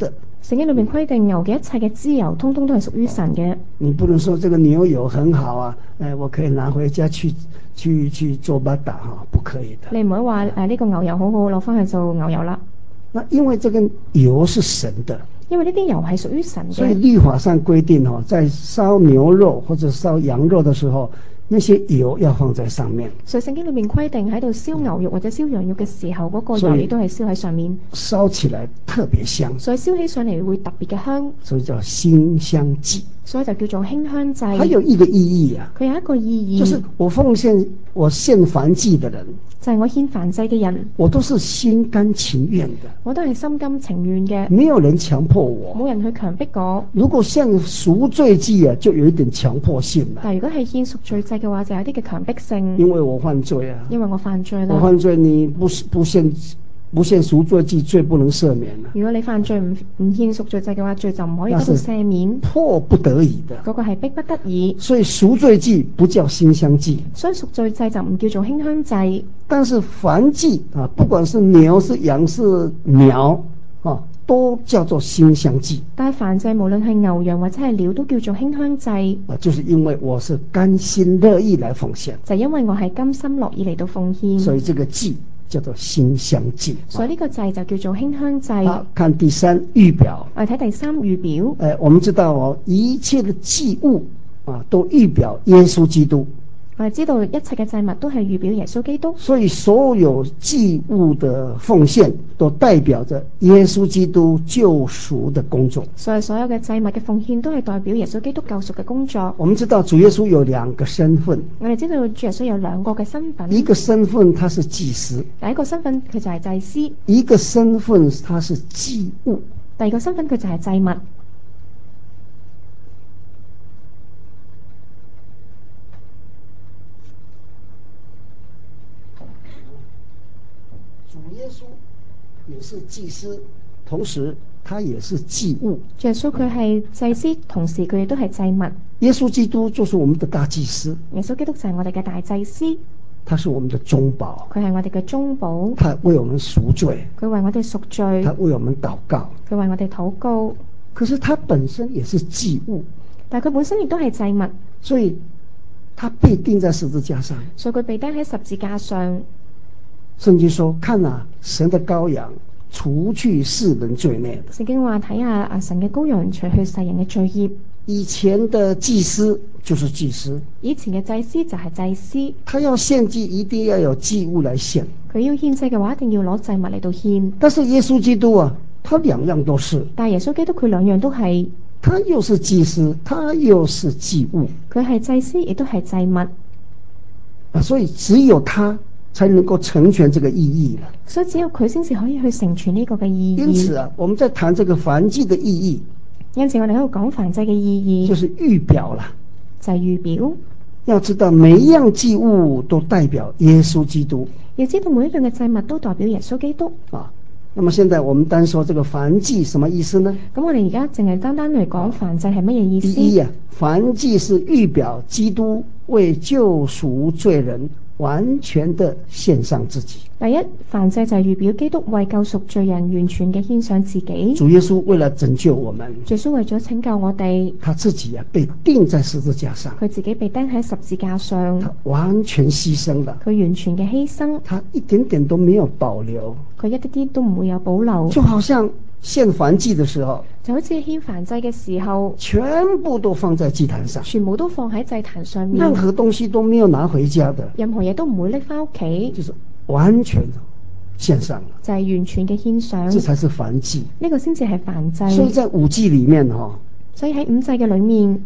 聖經裏面規定牛嘅一切嘅脂油，通通都係屬於神嘅。 你不能說這個牛油很好啊，誒，我可以拿回家去去去做巴打哈，不可以的。 你唔可以話誒呢個牛油好好攞翻去做牛油啦。 那因為這個油是神的， 因為呢啲油係屬於神嘅， 所以律法上規定哈，在燒牛肉或者燒羊肉的時候，那些油要放在上面。 所以聖經裏面規定喺度燒牛肉或者燒羊肉嘅時候，嗰、那個油亦都係燒喺上面， 燒起來特別香。 所以燒起上嚟會特別嘅香， 所以叫馨香祭。 所以就叫做馨香祭。 還有一個意義啊， 佢有一個意義， 就是我奉獻我獻燔祭的人， 就係我獻燔祭嘅人， 我都是心甘情願的， 我都係心甘情願嘅， 沒有人強迫我， 冇人去強迫我。 如果獻贖罪祭啊，就有一點強迫性啦。 但如果係獻贖罪祭嘅話，就有啲嘅強迫性。 因為我犯罪啊， 因為我犯罪啦， 我犯罪你不不獻不獻贖罪祭，罪不能赦免啦。 如果你犯罪唔唔獻贖罪祭嘅話，罪就唔可以得到赦免。 迫不得已的， 嗰個係逼不得已。 所以贖罪祭不叫馨香祭， 所以贖罪祭就唔叫做馨香祭。 但是燔祭啊，不管是牛是羊是苗啊，都叫做馨香祭。 但係燔祭無論係牛羊或者係鳥都叫做馨香祭。 啊，就是因為我是甘心樂意來奉獻， 就因為我係甘心樂意嚟到奉獻， 所以這個祭叫做馨香祭。 所以呢個祭就叫做馨香祭。 好，看第三預表。 我哋睇第三預表。 誒，我們知道哦，一切的祭物啊，都預表耶穌基督。 我哋知道一切嘅祭物都係預表耶穌基督， 所以所有祭物的奉獻都代表着耶穌基督救贖的工作。 所以所有嘅祭物嘅奉獻都係代表耶穌基督救贖嘅工作。 我們知道主耶穌有兩個身份， 我哋知道主耶穌有兩個嘅身份， 一個身份他是祭司， 第一個身份佢就係祭司； 一個身份他是祭物， 第二個身份佢就係祭物。 耶穌也是祭司，同時他也是祭物。 耶穌佢係祭司，同時佢亦都係祭物。 耶穌基督就是我們的大祭司。 耶穌基督就係我哋嘅大祭司。 他是我們的中保。 佢係我哋嘅中保。 他為我們贖罪。 佢為我哋贖罪。 他為我們禱告。 佢為我哋禱告。 可是他本身也是祭物。 但係佢本身亦都係祭物。 所以他被釘在十字架上。 所以佢被釘喺十字架上。 聖經說：看啊，神的羔羊，除去世人罪孽的。 聖經話：睇下啊，神嘅羔羊，除去世人嘅罪孽。 以前的祭司就是祭司， 以前嘅祭司就係祭司。他要獻祭，一定要有祭物來獻。 佢要獻祭嘅話，一定要攞祭物嚟到獻。 但是耶穌基督啊，他兩樣都是。 但係耶穌基督佢兩樣都係。 他又是祭司，他又是祭物。 佢係祭司，亦都係祭物。 啊，所以只有他才能夠成全這個意義了。 所以只有佢先至可以去成全呢個嘅意義。 因此啊，我們在談這個燔祭的意義。 因此我哋喺度講燔祭嘅意義， 就是預表啦， 就係預表。 要知道每一樣祭物都代表耶穌基督。 要知道每一樣嘅祭物都代表耶穌基督。 啊，那麼現在我們單說這個燔祭什麼意思呢？ 咁我哋而家淨係單單嚟講燔祭係乜嘢意思？ 第一啊，燔祭是預表基督為救贖罪人完全的獻上自己。 第一，燔祭就係預表基督為救贖罪人完全嘅獻上自己。 主耶穌為了拯救我們， 耶穌為咗拯救我哋， 他自己啊被釘在十字架上， 佢自己被釘喺十字架上， 他完全犧牲了， 佢完全嘅犧牲， 他一點點都沒有保留， 佢一啲啲都唔會有保留， 就好像獻燔祭的時候， 就好似獻燔祭嘅時候， 全部都放在祭壇上， 全部都放喺祭壇上面， 任何東西都沒有拿回家的， 任何嘢都唔會拎翻屋企， 就是完全獻上了， 就係完全嘅獻上， 這才是燔祭， 呢個先至係燔祭。 所以在五祭裏面哈， 所以喺五祭嘅裏面，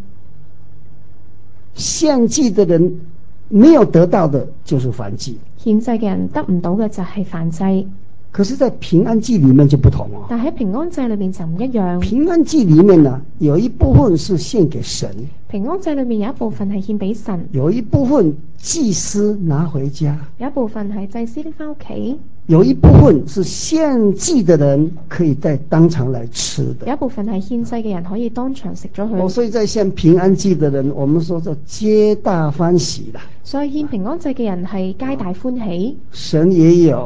獻祭的人沒有得到的就是燔祭， 獻祭嘅人得唔到嘅就係燔祭。 可是在平安祭裏面就不同哦。 但喺平安祭裏面就唔一樣。 平安祭裏面呢，有一部分是獻給神。 平安祭裏面有一部分係獻俾神。 有一部分祭司拿回家。有一部分係祭司拎翻屋企。有一部分是獻祭的人可以在當場來吃的。 有一部分係獻祭嘅人可以當場食咗佢。 哦，所以在獻平安祭的人，我們說叫皆大歡喜啦。 所以獻平安祭嘅人係皆大歡喜。 神也有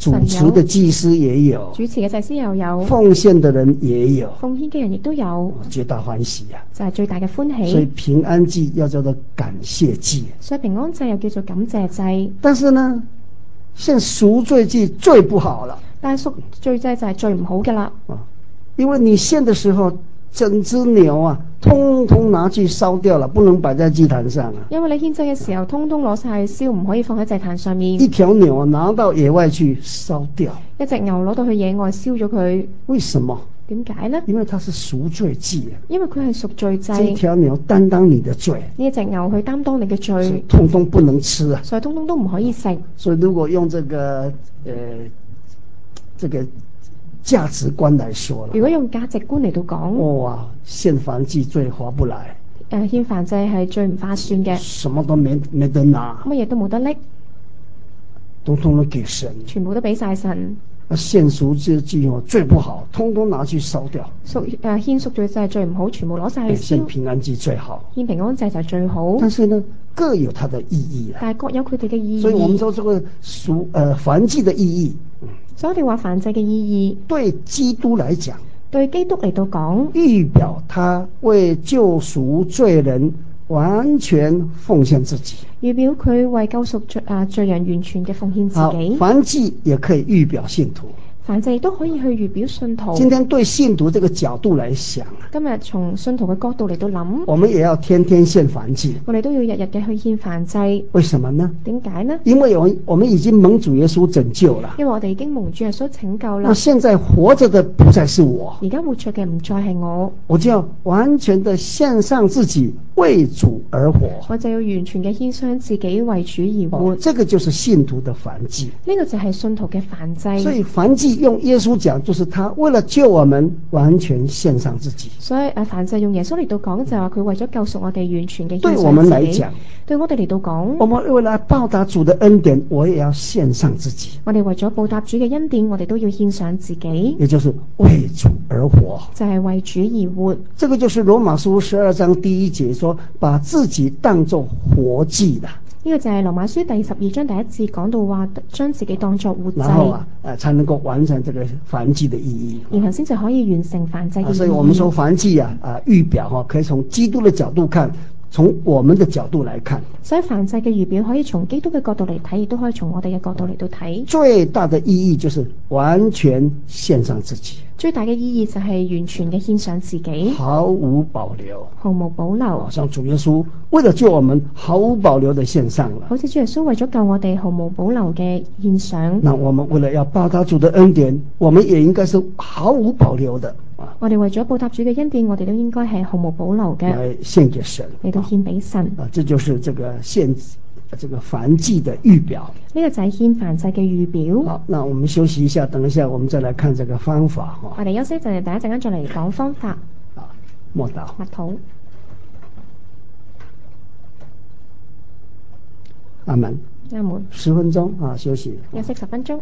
主持的祭司也有， 主持嘅祭司又有， 奉獻的人也有， 奉獻嘅人亦都有， 皆大歡喜啊！ 就係最大嘅歡喜。 所以平安祭要叫做感謝祭， 所以平安祭又叫做感謝祭。 但是呢，獻贖罪祭最不好了。 但係贖罪祭就係最唔好嘅啦， 因為你獻的時候，整隻牛啊，通通拿去燒掉了，不能擺在祭壇上啊。 因為你獻祭嘅時候，通通攞晒去燒，唔可以放喺祭壇上面。 一條牛拿到野外去燒掉， 一隻牛攞到去野外燒咗佢。 為什麼？ 點解呢？ 因為它是贖罪祭， 因為佢係贖罪祭。 這條牛擔當你的罪， 呢一隻牛去擔當你嘅罪， 通通不能吃啊， 所以通通都唔可以食。 所以如果用這個呃這個價值觀來說， 如果用價值觀嚟到講， 哇，獻燔祭最划不來。 誒，獻燔祭係最唔划算嘅， 什麼都沒沒得拿， 乜嘢都冇得拎， 通通都給神， 全部都俾晒神。 啊，獻贖祭祭哦最不好，通通拿去燒掉。贖誒獻贖罪祭係最唔好，全部攞晒去燒。 獻平安祭最好， 獻平安祭就係最好。 但是呢，各有它的意義， 但係各有佢哋嘅意義。 所以我們說這個贖誒燔祭的意義。 所以我哋話燔祭嘅意義， 對基督來講， 對基督嚟到講， 預表他為救贖罪人完全奉獻自己， 預表佢為救贖罪啊罪人完全嘅奉獻自己。 燔祭也可以預表信徒， 燔祭都可以去預表信徒。 今天對信徒這個角度來想， 今日從信徒嘅角度嚟到諗， 我們也要天天獻燔祭， 我哋都要日日嘅去獻燔祭。 為什麼呢？ 點解呢？ 因為我我們已經蒙主耶穌拯救了， 因為我哋已經蒙主耶穌拯救啦。 那現在活着的不再是我， 而家活着嘅唔再係我， 我就要完全的獻上自己，為主而活。 我就要完全嘅獻上自己，為主而活。 哦，這個就是信徒的燔祭。 呢個就係信徒嘅燔祭。 所以燔祭用耶穌講，就是他為了救我們，完全獻上自己。 所以誒，燔祭用耶穌嚟到講，就係話佢為咗救贖我哋，完全嘅獻上自己。 對我們來講， 對我哋嚟到講， 我們為了報答主的恩典，我也要獻上自己。 我哋為咗報答主嘅恩典，我哋都要獻上自己。 也就是為主而活， 就係為主而活。 這個就是羅馬書十二章第一節說，把自己當作活祭的。 呢個就係羅馬書第十二章第一節講到話，將自己當作活祭， 然後啊，誒，才能夠完成這個燔祭的意義， 然後先至可以完成燔祭嘅意義。 啊，所以我們說燔祭啊，啊，預表哈，可以從基督的角度看，從我們的角度來看。 所以燔祭嘅預表可以從基督嘅角度嚟睇，亦都可以從我哋嘅角度嚟到睇。最大的意義就是完全獻上自己。 最大嘅意義就係完全嘅獻上自己， 毫無保留， 毫無保留。 好像主耶穌為了救我們，毫無保留的獻上了。 好似主耶穌為咗救我哋，毫無保留嘅獻上。 那我們為了要報答主的恩典，我們也應該是毫無保留的。 我哋為咗報答主嘅恩典，我哋都應該係毫無保留嘅來獻給神， 嚟到獻俾神。 啊，這就是這個獻這個燔祭的預表。 呢個就係獻燔祭嘅預表。 好，那我們休息一下，等一下我們再來看這個方法。 我哋休息一陣，等一陣間再嚟講方法。 啊，默禱。 默禱。 阿門。 阿門。 十分鐘啊，休息。 休息十分鐘。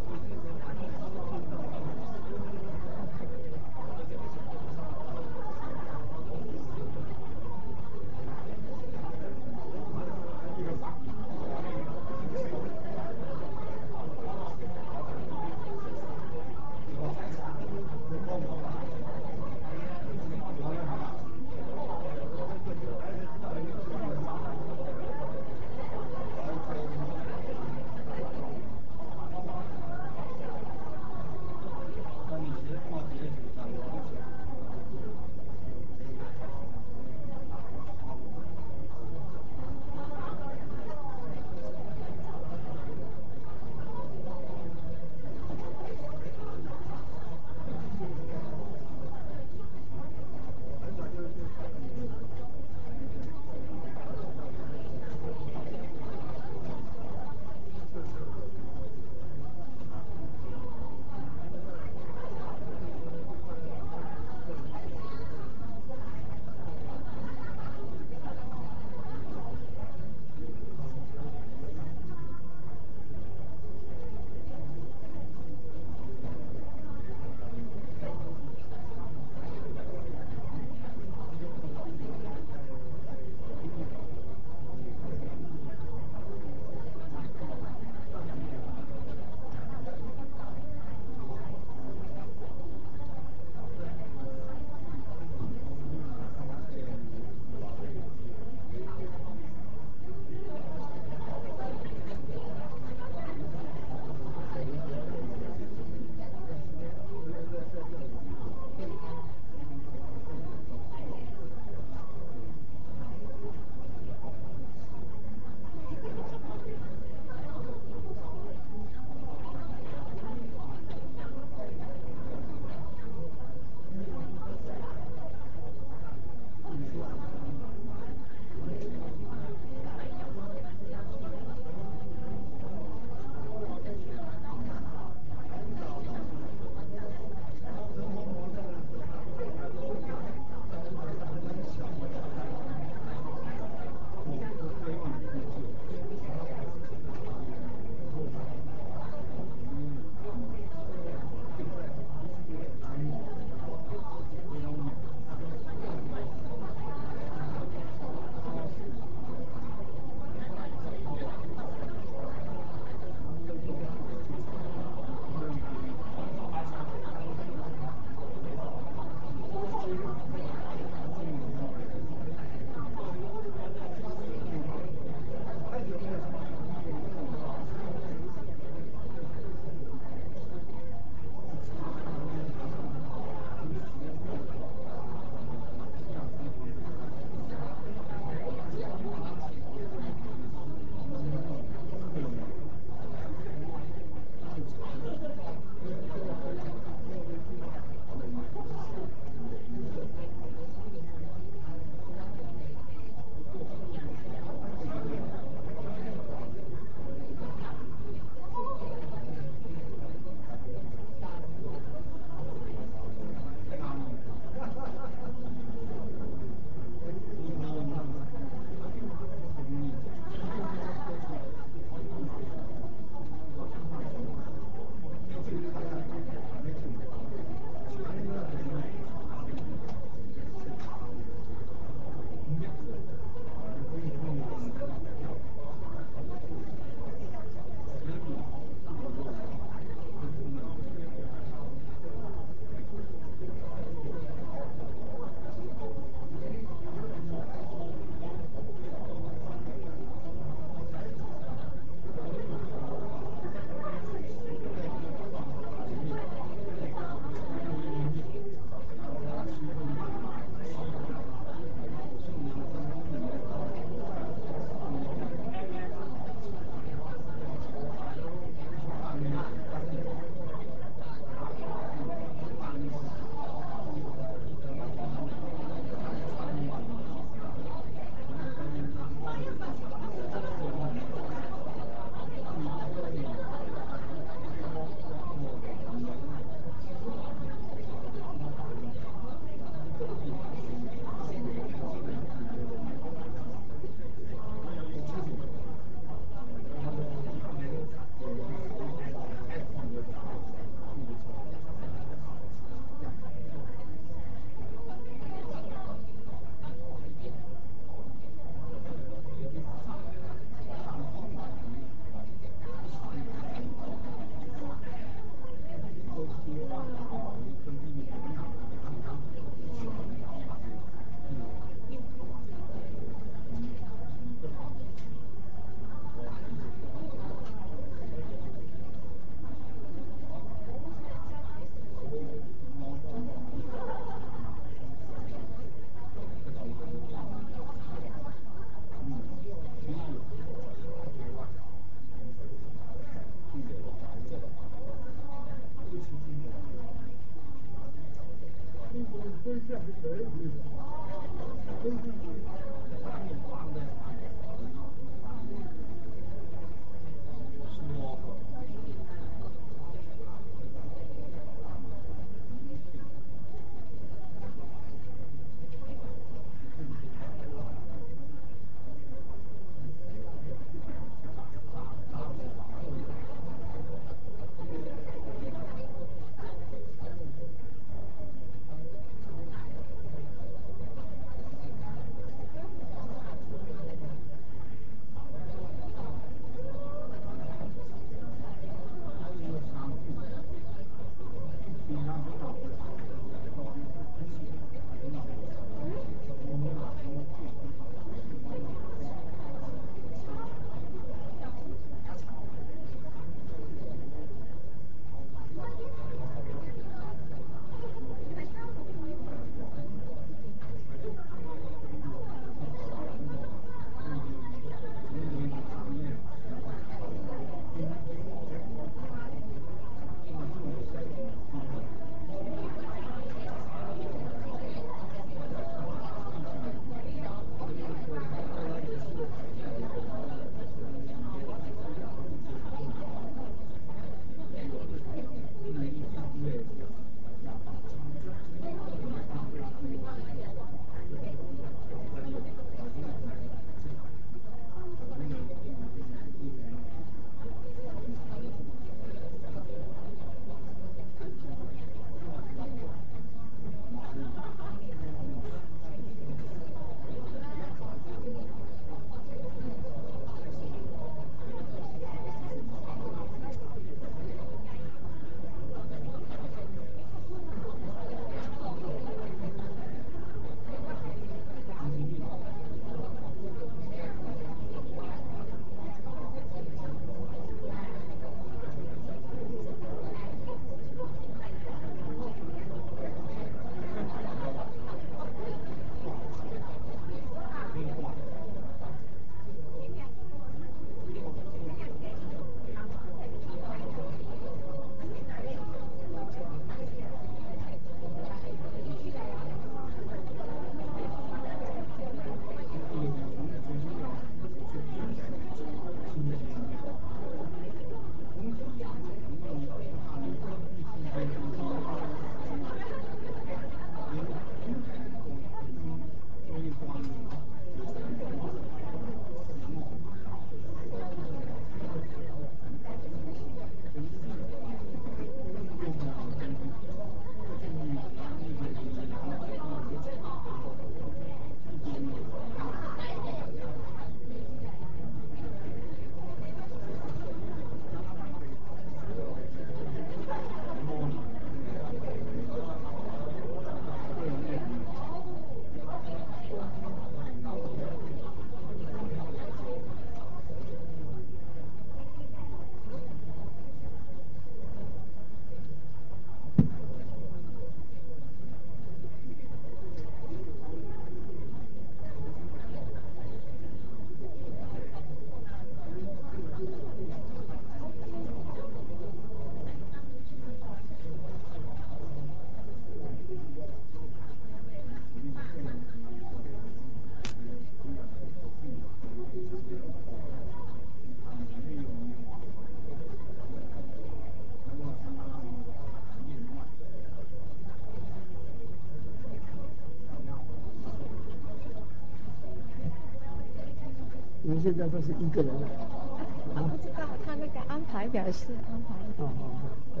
你们现在都是一个人了。 我不知道他那个安排表是安排。 哦哦哦，对。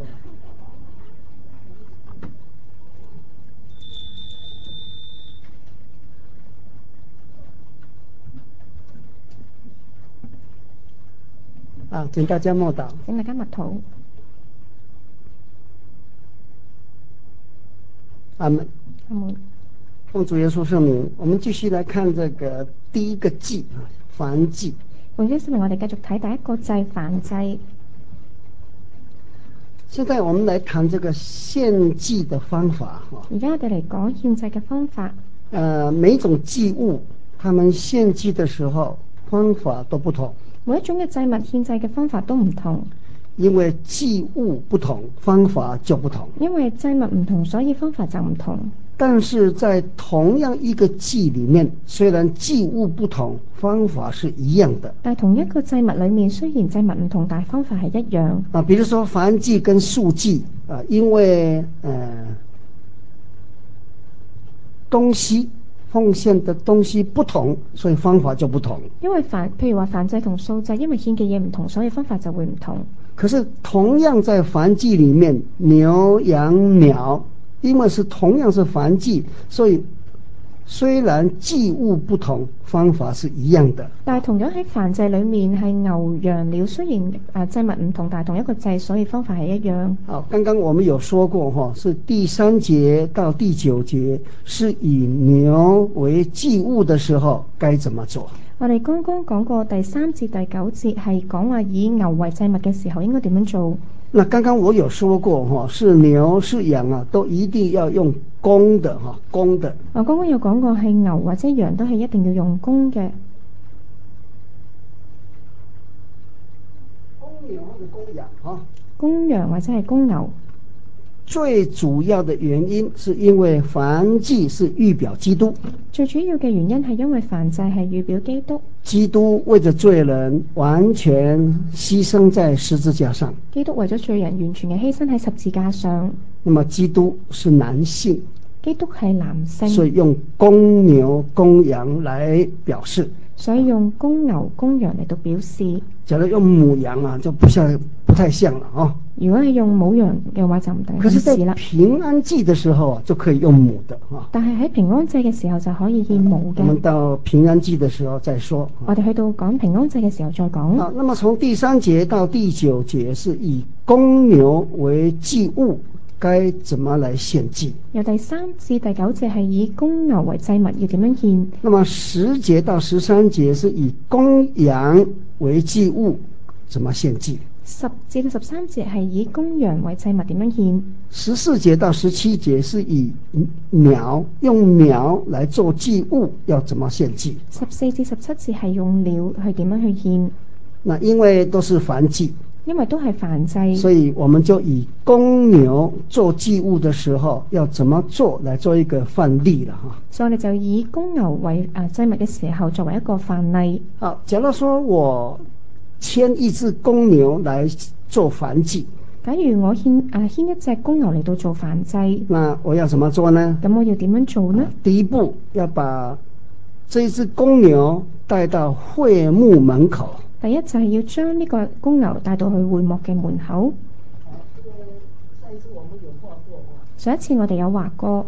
啊，請大家默禱。 請大家默禱。 阿門。 阿門。 奉主耶穌聖名，我們繼續來看這個第一個祭啊，燔祭。 奉主聖名，我哋繼續睇第一個祭燔祭。 現在我們來談這個獻祭的方法哈。 而家我哋嚟講獻祭嘅方法。 呃，每一種祭物，他們獻祭的時候方法都不同。 每一種嘅祭物獻祭嘅方法都唔同。 因為祭物不同，方法就不同。 因為祭物唔同，所以方法就唔同。 但是在同样一个祭里面，虽然祭物不同，方法是一样的。 但同一個祭物裏面，雖然祭物唔同，但方法係一樣。 啊，比如說燔祭跟素祭啊，因為呃東西奉獻的東西不同，所以方法就不同。 因為燔，譬如話燔祭同素祭，因為獻嘅嘢唔同，所以方法就會唔同。 可是同樣在燔祭裡面，牛羊鳥，因為是同樣是燔祭，所以雖然祭物不同，方法是一樣的。 但係同樣喺燔祭裡面係牛羊鳥，雖然誒祭物唔同，但係同一個祭，所以方法係一樣。 好，剛剛我們有說過哈，是第三節到第九節是以牛為祭物的時候該怎麼做。 我哋剛剛講過第三至第九節係講話以牛為祭物嘅時候應該點樣做。 那剛剛我有說過哈，是牛是羊啊，都一定要用公的哈，公的。 我剛剛有講過係牛或者羊都係一定要用公嘅。 公牛或者公羊哈。 公羊或者係公牛。 最主要的原因是因為燔祭是預表基督。 最主要嘅原因係因為燔祭係預表基督。 基督為着罪人完全犧牲在十字架上。 基督為咗罪人完全嘅犧牲喺十字架上。 那麼基督是男性。 基督係男性。 所以用公牛公羊來表示。 所以用公牛公羊嚟到表示。 假如用母羊啊，就不像不太像了哦。 如果係用母羊嘅話就唔定。 可是在平安祭的時候就可以用母的啊。 但係喺平安祭嘅時候就可以獻母嘅。 我們到平安祭的時候再說。 我哋去到講平安祭嘅時候再講。 好，那麼從第三節到第九節是以公牛為祭物，該怎麼來獻祭？ 由第三至第九節係以公牛為祭物，要點樣獻？ 那麼十節到十三節是以公羊為祭物，怎麼獻祭？ 十至到十三節係以公羊為祭物，點樣獻？ 十四節到十七節是以鳥，用鳥來做祭物，要怎麼獻祭？ 十四至十七節係用鳥去點樣去獻？ 那因為都是燔祭， 因為都係燔祭， 所以我們就以公牛做祭物的時候要怎麼做來做一個範例了哈。 所以我哋就以公牛為啊祭物嘅時候作為一個範例。 好，假如說我牽一隻公牛來做燔祭， 假如我牽啊牽一隻公牛嚟到做燔祭， 那我要怎麼做呢？ 咁我要點樣做呢？ 第一步要把這一隻公牛帶到會幕門口。 第一就係要將呢個公牛帶到去會幕嘅門口。上一次我哋有畫過。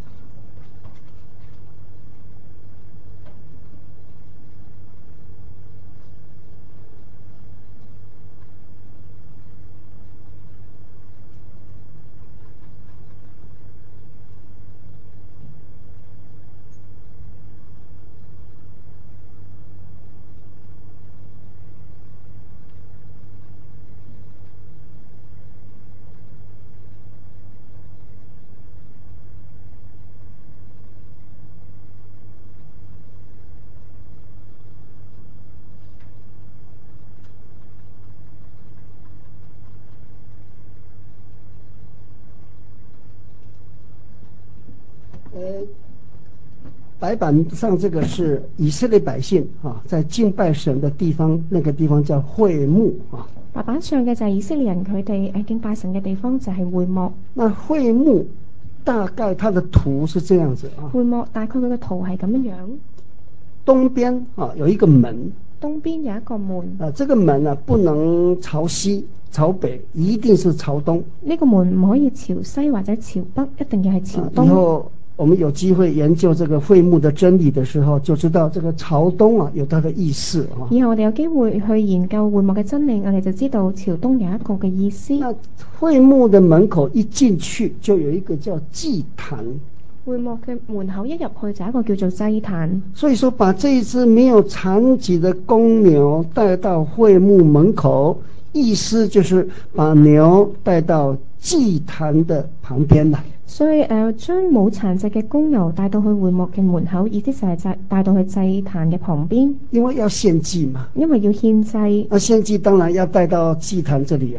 呃，白板上這個是以色列百姓啊，在敬拜神的地方，那個地方叫會幕啊。 白板上嘅就係以色列人佢哋誒敬拜神嘅地方就係會幕。 那會幕大概它的圖是這樣子啊。 會幕大概佢嘅圖係咁樣樣。 東邊啊有一個門。 東邊有一個門。啊， 這個門啊不能朝西、朝北，一定是朝東。 呢個門唔可以朝西或者朝北，一定要係朝東。 以後我們有機會研究這個會幕的真理的時候，就知道這個朝東啊有它的意思啊。 以後我哋有機會去研究會幕嘅真理，我哋就知道朝東有一個嘅意思。 那會幕的門口一進去就有一個叫祭壇。 會幕嘅門口一入去就一個叫做祭壇。 所以說把這一隻沒有殘疾的公牛帶到會幕門口，意思就是把牛帶到祭壇的旁邊來。 所以誒、呃，將冇殘疾嘅公牛帶到去會幕嘅門口，意思就係帶帶到去祭壇嘅旁邊。 因為要獻祭嘛。 因為要獻祭。 那獻祭當然要帶到祭壇這裡啊。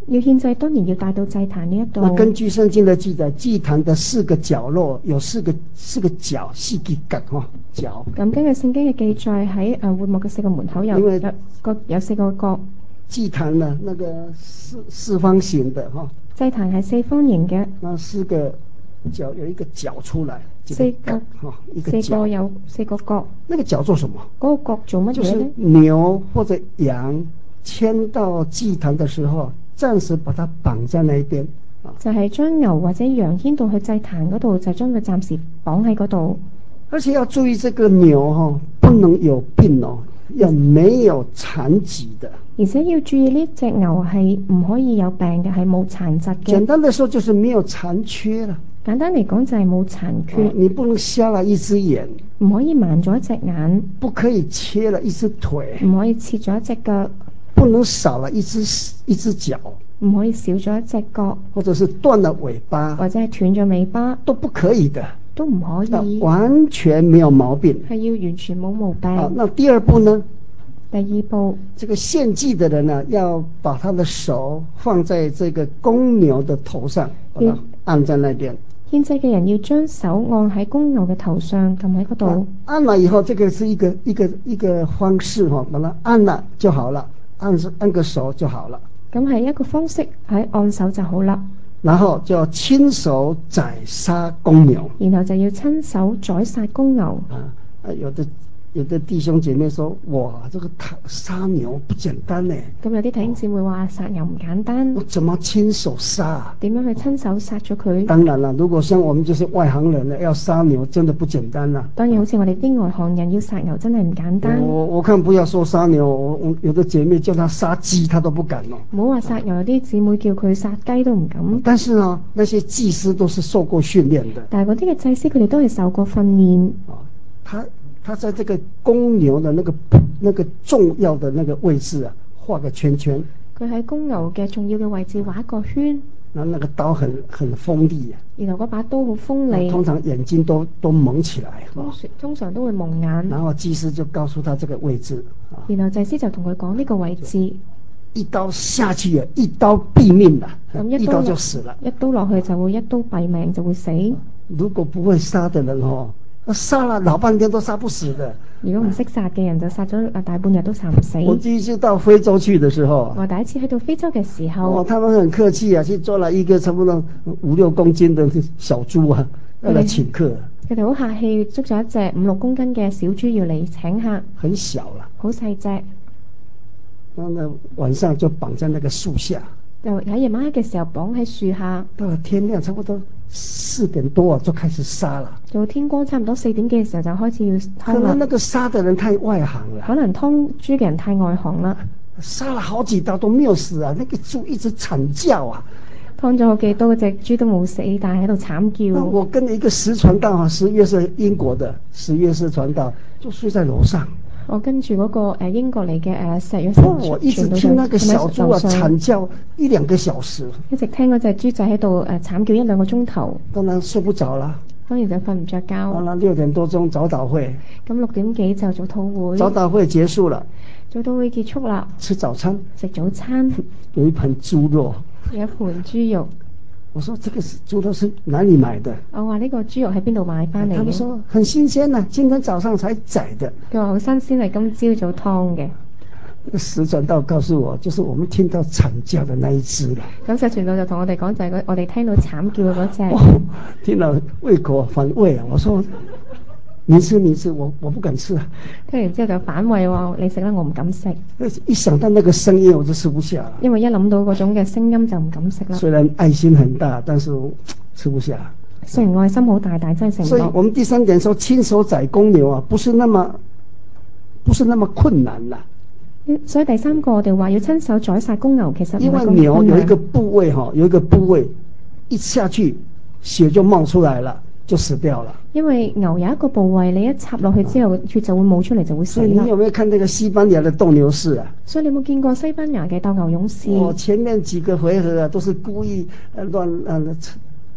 要獻祭當然要帶到祭壇呢一度。 那根據聖經的記載，祭壇的四個角落有四個四個角，四個角嗬角。 咁根據聖經嘅記載，喺誒會幕嘅四個門口有有個有四個角。 祭壇呢，那個四四方形的哈。 祭壇係四方形嘅。 那四個角有一個角出來。 四個哈，一個角。 四個有四個角。 那個角做什麼？ 嗰個角做乜嘢咧？ 就是牛或者羊牽到祭壇的時候，暫時把它綁在那一邊。 就係將牛或者羊牽到去祭壇嗰度，就將佢暫時綁喺嗰度。 而且要注意，這個牛哈不能有病哦，要沒有殘疾的。 而且要注意呢隻牛係唔可以有病嘅，係冇殘疾嘅。 簡單的說，就是沒有殘缺啦。 簡單嚟講就係冇殘缺。 啊，你不能瞎了一隻眼， 唔可以盲咗一隻眼。 不可以切了一隻腿， 唔可以切咗一隻腳。 不能少了一隻一隻腳， 唔可以少咗一隻腳， 或者是斷了尾巴， 或者係斷咗尾巴， 都不可以的， 都唔可以， 完全沒有毛病， 係要完全冇毛病。 啊，那第二步呢？ 第二步， 這個獻祭的人呢，要把他的手放在這個公牛的頭上，把它按在那邊。 獻祭嘅人要將手按喺公牛嘅頭上，撳喺嗰度。 按了以後，這個是一個一個一個方式哈，把它按了就好了。按按個手就好了， 咁係一個方式，喺按手就好啦。 然後就要親手宰殺公牛， 然後就要親手宰殺公牛。 啊，有的有的弟兄姐妹說：哇，這個殺牛不簡單呢。咁有啲弟兄姊妹話殺牛唔簡單。 我怎麼親手殺？ 點樣去親手殺咗佢？ 當然啦，如果像我們這些外行人呢，要殺牛真的不簡單啦。 當然，好似我哋啲外行人要殺牛真係唔簡單。 我我看不要說殺牛，我我有的姐妹叫他殺雞，他都不敢咯。 唔好話殺牛，有啲姊妹叫佢殺雞都唔敢。 但是呢，那些祭司都是受過訓練的。 但係嗰啲嘅祭司，佢哋都係受過訓練。 啊，他。他在這個公牛的那個那個重要的那個位置啊，畫個圈圈。佢喺公牛嘅重要嘅位置畫個圈。那那個刀很很鋒利啊。然後嗰把刀好鋒利。通常眼睛都都蒙起來。通通常都會蒙眼。然後祭司就告訴他這個位置。然後祭司就同佢講呢個位置。一刀下去啊，一刀斃命啦。咁一刀就死了。一刀落去就會一刀斃命，就會死。如果不會殺的人哦。殺了老半天都殺不死的。如果唔識殺嘅人就殺咗啊大半日都殺唔死。我第一次到非洲去的時候，我第一次去到非洲嘅時候，哦，他們很客氣啊，去捉了一個差不多五六公斤的小豬啊，要來請客。佢哋好客氣，捉咗一隻五六公斤嘅小豬要嚟請客。很小啦，好細隻。然後晚上就綁在那個樹下。就喺夜晚黑嘅時候綁喺樹下。到了天亮差不多四點多啊，就開始殺了。到天光差唔多四點幾嘅時候就開始要劏。可能那個殺的人太外行了。可能劏豬嘅人太外行啦。殺了好幾刀都沒有死啊，那個豬一直慘叫啊。劏咗好幾刀，隻豬都冇死，但係喺度慘叫。我跟一個石傳道啊，石月是英國的，石月是傳道，就睡在樓上。我跟住嗰個誒英國嚟嘅誒石藥師，我一直聽那個小豬啊慘叫一兩個小時，一直聽嗰隻豬仔喺度誒慘叫一兩個鐘頭，當然睡不着啦，當然就瞓唔着覺。當然六點多鐘早禱會，咁六點幾就早禱會，早禱會結束了，早禱會結束啦，吃早餐，食早餐，有一盤豬肉，有一盤豬肉。我說這個是豬肉是哪裡買的？我話呢個豬肉喺邊度買翻嚟嘅？他們說很新鮮啊，今天早上才宰的。佢話好新鮮，係今朝早劏嘅。那個石傳道告訴我，就是我們聽到慘叫的那一隻啦。咁石傳道就同我哋講，就係我哋聽到慘叫嘅嗰隻。哦，聽到胃口反胃啊！我說你吃你吃，我我不敢吃啊。聽完之後就反胃喎，你食啦，我唔敢食。一想到那個聲音，我就吃不下了。因為一諗到嗰種嘅聲音就唔敢食啦。雖然愛心很大，但是吃不下。雖然愛心好大，但真係食唔到。所以我們第三點說，親手宰公牛啊，不是那麼不是那麼困難啦。所以第三個我哋話要親手宰殺公牛，其實因為牛有一個部位哈，有一個部位一下去血就冒出來了。就死掉了。因為牛有一個部位，你一插落去之後，血就會冒出嚟，就會死啦。所以你有沒有看那個西班牙的鬥牛士啊？所以你有冇見過西班牙嘅鬥牛勇士？我前面幾個回合啊，都是故意亂啊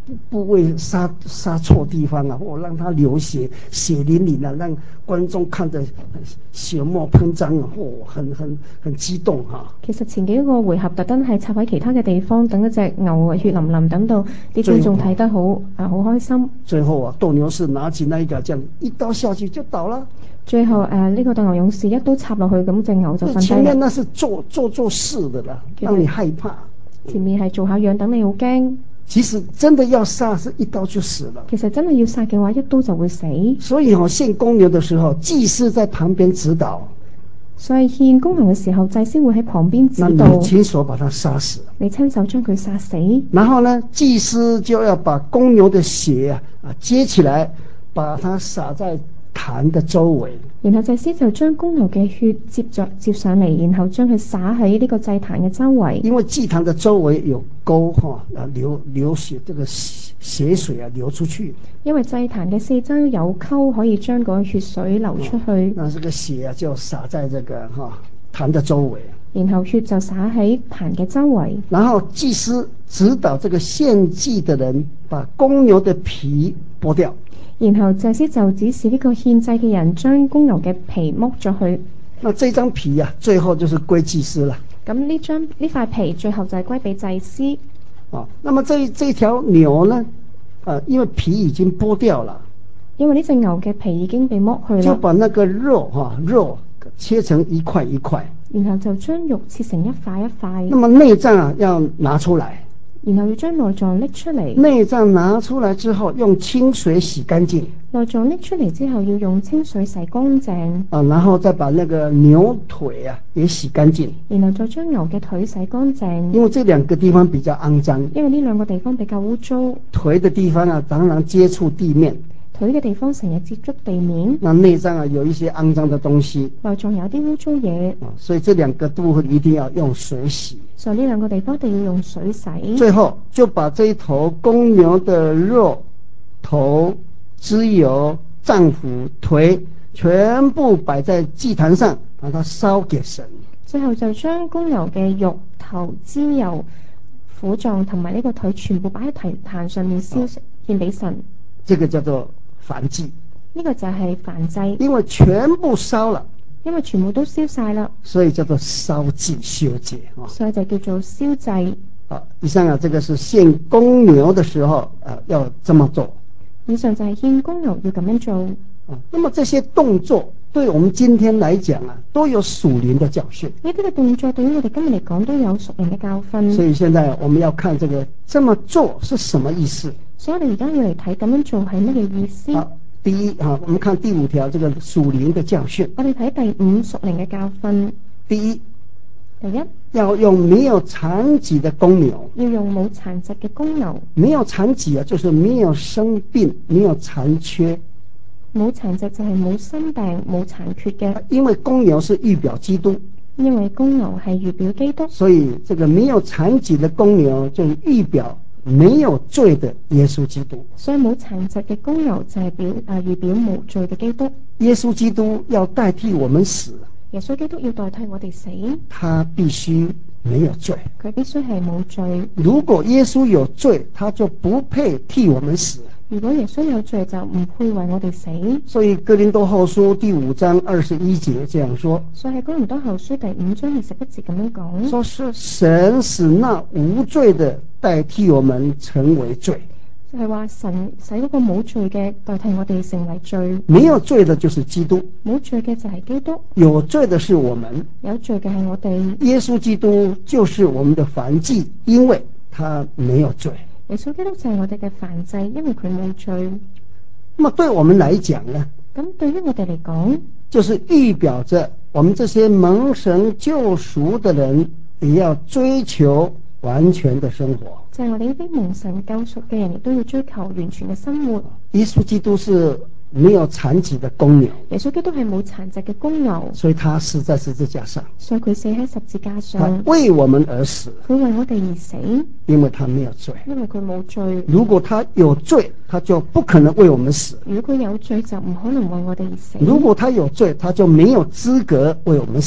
部位杀杀错地方啊，或让他流血，血淋淋啊，让觀眾看得血沫噴張啊，哦，很很很激動嚇、啊。 其實前幾個回合特登係插喺其他嘅地方，等一隻牛血淋淋，等到啲觀眾睇得好啊好開心。 最後啊，鬥牛士拿起那一個，這樣一刀下去就倒了。 最後誒呢、呃這個鬥牛勇士一刀插落去，咁隻牛就瞓低啦。 前面那是做做做事的啦，讓你害怕。 前面係做下樣，等你好驚。 其實真的要殺，是一刀就死了。 其實真係要殺嘅話，一刀就會死。 所以我獻公牛的時候，祭司在旁邊指導。 所以獻公牛嘅時候，祭司會喺旁邊指導。 那你親手把它殺死。 你親手將佢殺死。 然後呢，祭司就要把公牛的血啊啊接起來，把它灑在壇的周圍。 然後祭司就將公牛嘅血接着接上嚟，然後將佢灑喺呢個祭壇嘅周圍。 因為祭壇的周圍有溝哈，啊流流血，這個血水啊流出去。因為祭壇嘅四周有溝，可以將嗰個血水流出去。哦、那這個血啊就灑在這個哈壇的周圍。 然後血就灑喺壇嘅周圍。 然後祭司指導這個獻祭的人把公牛的皮剝掉。 然後祭司就指示呢個獻祭嘅人將公牛嘅皮剝咗去。 那這張皮啊，最後就是歸祭司啦。 咁呢張呢塊皮最後就係歸俾祭司。 哦，那麼這這條牛呢？呃，因為皮已經剝掉了。 因為呢隻牛嘅皮已經被剝去啦。 就把那個肉哈、啊、肉切成一塊一塊。 然後就將肉切成一塊一塊。 那麼內臟啊要拿出來。 然後要將內臟拎出嚟。 內臟拿出來之後，用清水洗乾淨。 內臟拎出嚟之後，要用清水洗乾淨。 啊，然後再把那個牛腿啊也洗乾淨。 然後再將牛嘅腿洗乾淨。 因為這兩個地方比較骯髒。 因為呢兩個地方比較污糟。 腿的地方啊，常常接觸地面。 腿嘅地方成日接觸地面。 那內臟啊，有一些骯髒的東西。 內臟有啲污糟嘢。 所以這兩個部分一定要用水洗。 所以呢兩個地方一定要用水洗。 最後就把這一頭公牛的肉、頭、脂油、臟腑、腿全部擺在祭壇上，把它燒給神。 最後就將公牛嘅肉、頭、脂油、腑臟同埋呢個腿全部擺喺壇壇上面燒，獻俾神。 這個叫做燔祭。 呢個就係燔祭。因為全部燒了。 因為全部都燒晒啦， 所以叫做燒祭修節啊。 所以就叫做燒祭。 啊，以上啊，這個是獻公牛的時候啊，要這麼做。 以上就係獻公牛要咁樣做。 啊，那麼這些動作對我們今天來講啊，都有屬靈的教訓。 呢啲嘅動作對於我哋今日嚟講都有屬靈嘅教訓。 所以現在我們要看這個這麼做是什麼意思。 所以我哋而家要嚟睇咁樣做係乜嘢意思。 啊第一啊，我們看第五條，這個屬靈的教訓。 我哋睇第五屬靈嘅教訓。 第一， 第一要用沒有殘疾的公牛。 要用冇殘疾嘅公牛。 沒有殘疾啊，就是沒有生病、沒有殘缺。 冇殘疾就係冇生病、冇殘缺嘅。 因為公牛是預表基督。 因為公牛係預表基督。 所以這個沒有殘疾的公牛就預表沒有罪的耶穌基督。 所以冇殘疾嘅公牛就係表啊預表無罪嘅基督。 耶穌基督要代替我們死。 耶穌基督要代替我哋死。 他必須沒有罪。 佢必須係冇罪。 如果耶穌有罪，他就不配替我們死。 如果耶穌有罪，就唔配為我哋死。 所以哥林多後書第五章二十一節這樣說。所以喺哥林多後書第五章二十一節咁樣講。 說是神使那無罪的代替我們成為罪。 就係話神使嗰個冇罪嘅代替我哋成為罪。 沒有罪的就是基督。 冇罪嘅就係基督。 有罪的是我們。 有罪嘅係我哋。 耶穌基督就是我們的燔祭，因為他沒有罪。 耶穌基督就係我哋嘅燔祭，因為佢冇罪。 那麼對我們來講呢？ 咁對於我哋嚟講， 就是預表着我們這些蒙神救贖的人，也要追求完全的生活。 就係我哋呢啲蒙神救贖嘅人，亦都要追求完全嘅生活。 耶穌基督是沒有殘疾的公牛。 耶穌基督係冇殘疾嘅公牛。 所以他死在十字架上。 所以佢死喺十字架上。 他為我們而死。 佢為我哋而死。 因為他沒有罪。 因為佢冇罪。 如果他有罪，他就不可能為我們死。 如果佢有罪，就唔可能為我哋而死。 如果他有罪，他就沒有資格為我們死。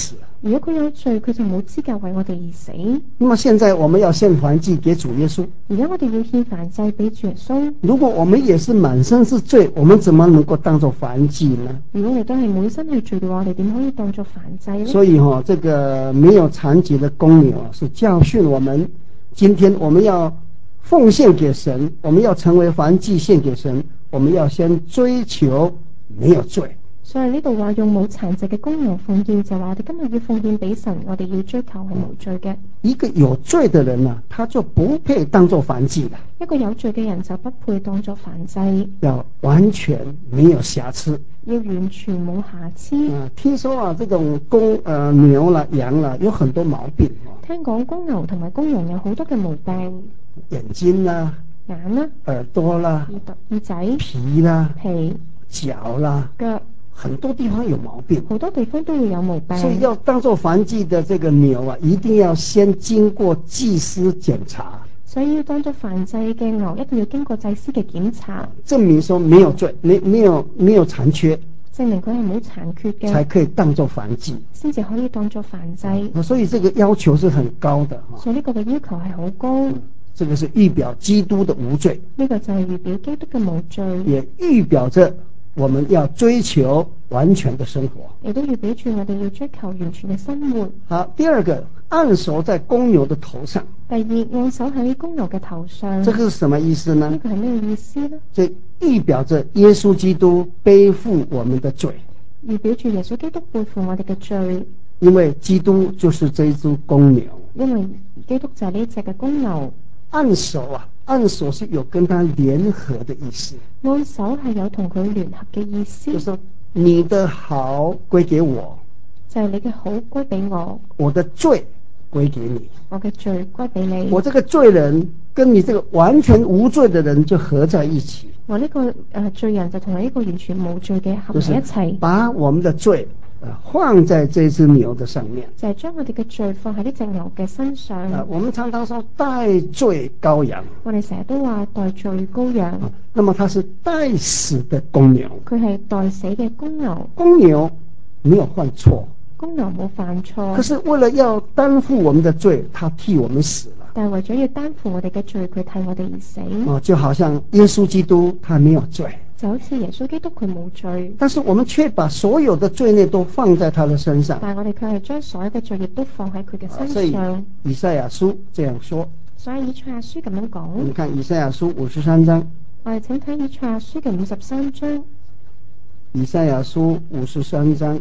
如果佢有罪，佢就冇資格為我哋而死。 那麼現在我們要獻燔祭給主耶穌。 而家我哋要獻燔祭俾主耶穌。 如果我們也是滿身是罪，我們怎麼能夠當作燔祭呢？ 如果我哋都係滿身係罪嘅話，我哋點可以當作燔祭呢？ 所以哈、哦，這個沒有殘疾的公牛是教訓我們，今天我們要奉獻給神，我們要成為燔祭獻給神，我們要先追求沒有罪。 所以呢度話用冇殘疾嘅公牛奉獻，就話我哋今日要奉獻俾神，我哋要追求係無罪嘅。 一個有罪的人呢，他就不配當作燔祭了。 一個有罪嘅人就不配當作燔祭。 要完全沒有瑕疵。 要完全冇瑕疵。 啊，聽說啊，這種公呃牛啦、羊啦，有很多毛病。 聽講公牛同埋公羊有好多嘅毛病。 眼睛啦、 眼啦、 耳朵啦、 耳仔、 皮啦、 皮、 腳啦、 腳。 很多地方有毛病， 好多地方都會有毛病， 所以要當做燔祭的這個牛啊，一定要先經過祭司檢查。 所以要當做燔祭嘅牛，一定要經過祭司嘅檢查， 證明說沒有罪，沒沒有沒有殘缺， 證明佢係冇殘缺嘅， 才可以當做燔祭， 先至可以當做燔祭。 所以這個要求是很高的。 所以呢個嘅要求係好高。 嗯，這個是預表基督的無罪， 呢個就係預表基督嘅無罪， 也預表着我們要追求完全的生活， 亦都預表住我哋要追求完全嘅生活。 好，第二個，按手在公牛的頭上。 第二，按手喺公牛嘅頭上。 這個是什麼意思呢？ 呢個係咩意思呢？ 這預表着耶穌基督背負我們的罪， 預表住耶穌基督背負我哋嘅罪。 因為基督就是這一隻公牛， 因為基督就係呢隻嘅公牛。 按手啊，按手是有跟他聯合的意思。 按手係有同佢聯合嘅意思。 就是說你的好歸給我， 就係你嘅好歸俾我， 我的罪歸給你， 我嘅罪歸俾你。 我這個罪人跟你這個完全無罪的人就合在一起。 我呢、這個誒、呃、罪人就同你呢個完全無罪嘅合喺一齊， 把我們的罪放在這隻牛的上面， 就係將我哋嘅罪放喺呢隻牛嘅身上。 啊，我們常常說代罪羔羊， 我哋成日都話代罪羔羊， 啊，那麼它是代死的公牛， 佢係代死嘅公牛。 公牛沒有犯錯， 公牛冇犯錯， 可是為了要擔負我們的罪，他替我們死了。 但係為咗要擔負我哋嘅罪，佢替我哋而死。 啊，就好像耶穌基督他沒有罪， 就好似耶穌基督佢冇罪， 但是我們卻把所有的罪孽都放在他的身上。 但係我哋卻係將所有嘅罪孽都放喺佢嘅身上。 所以以賽亞書這樣說。 所以以賽亞書咁樣講。 我們看以賽亞書五十三章。 我哋請睇以賽亞書嘅五十三章。 以賽亞書五十三章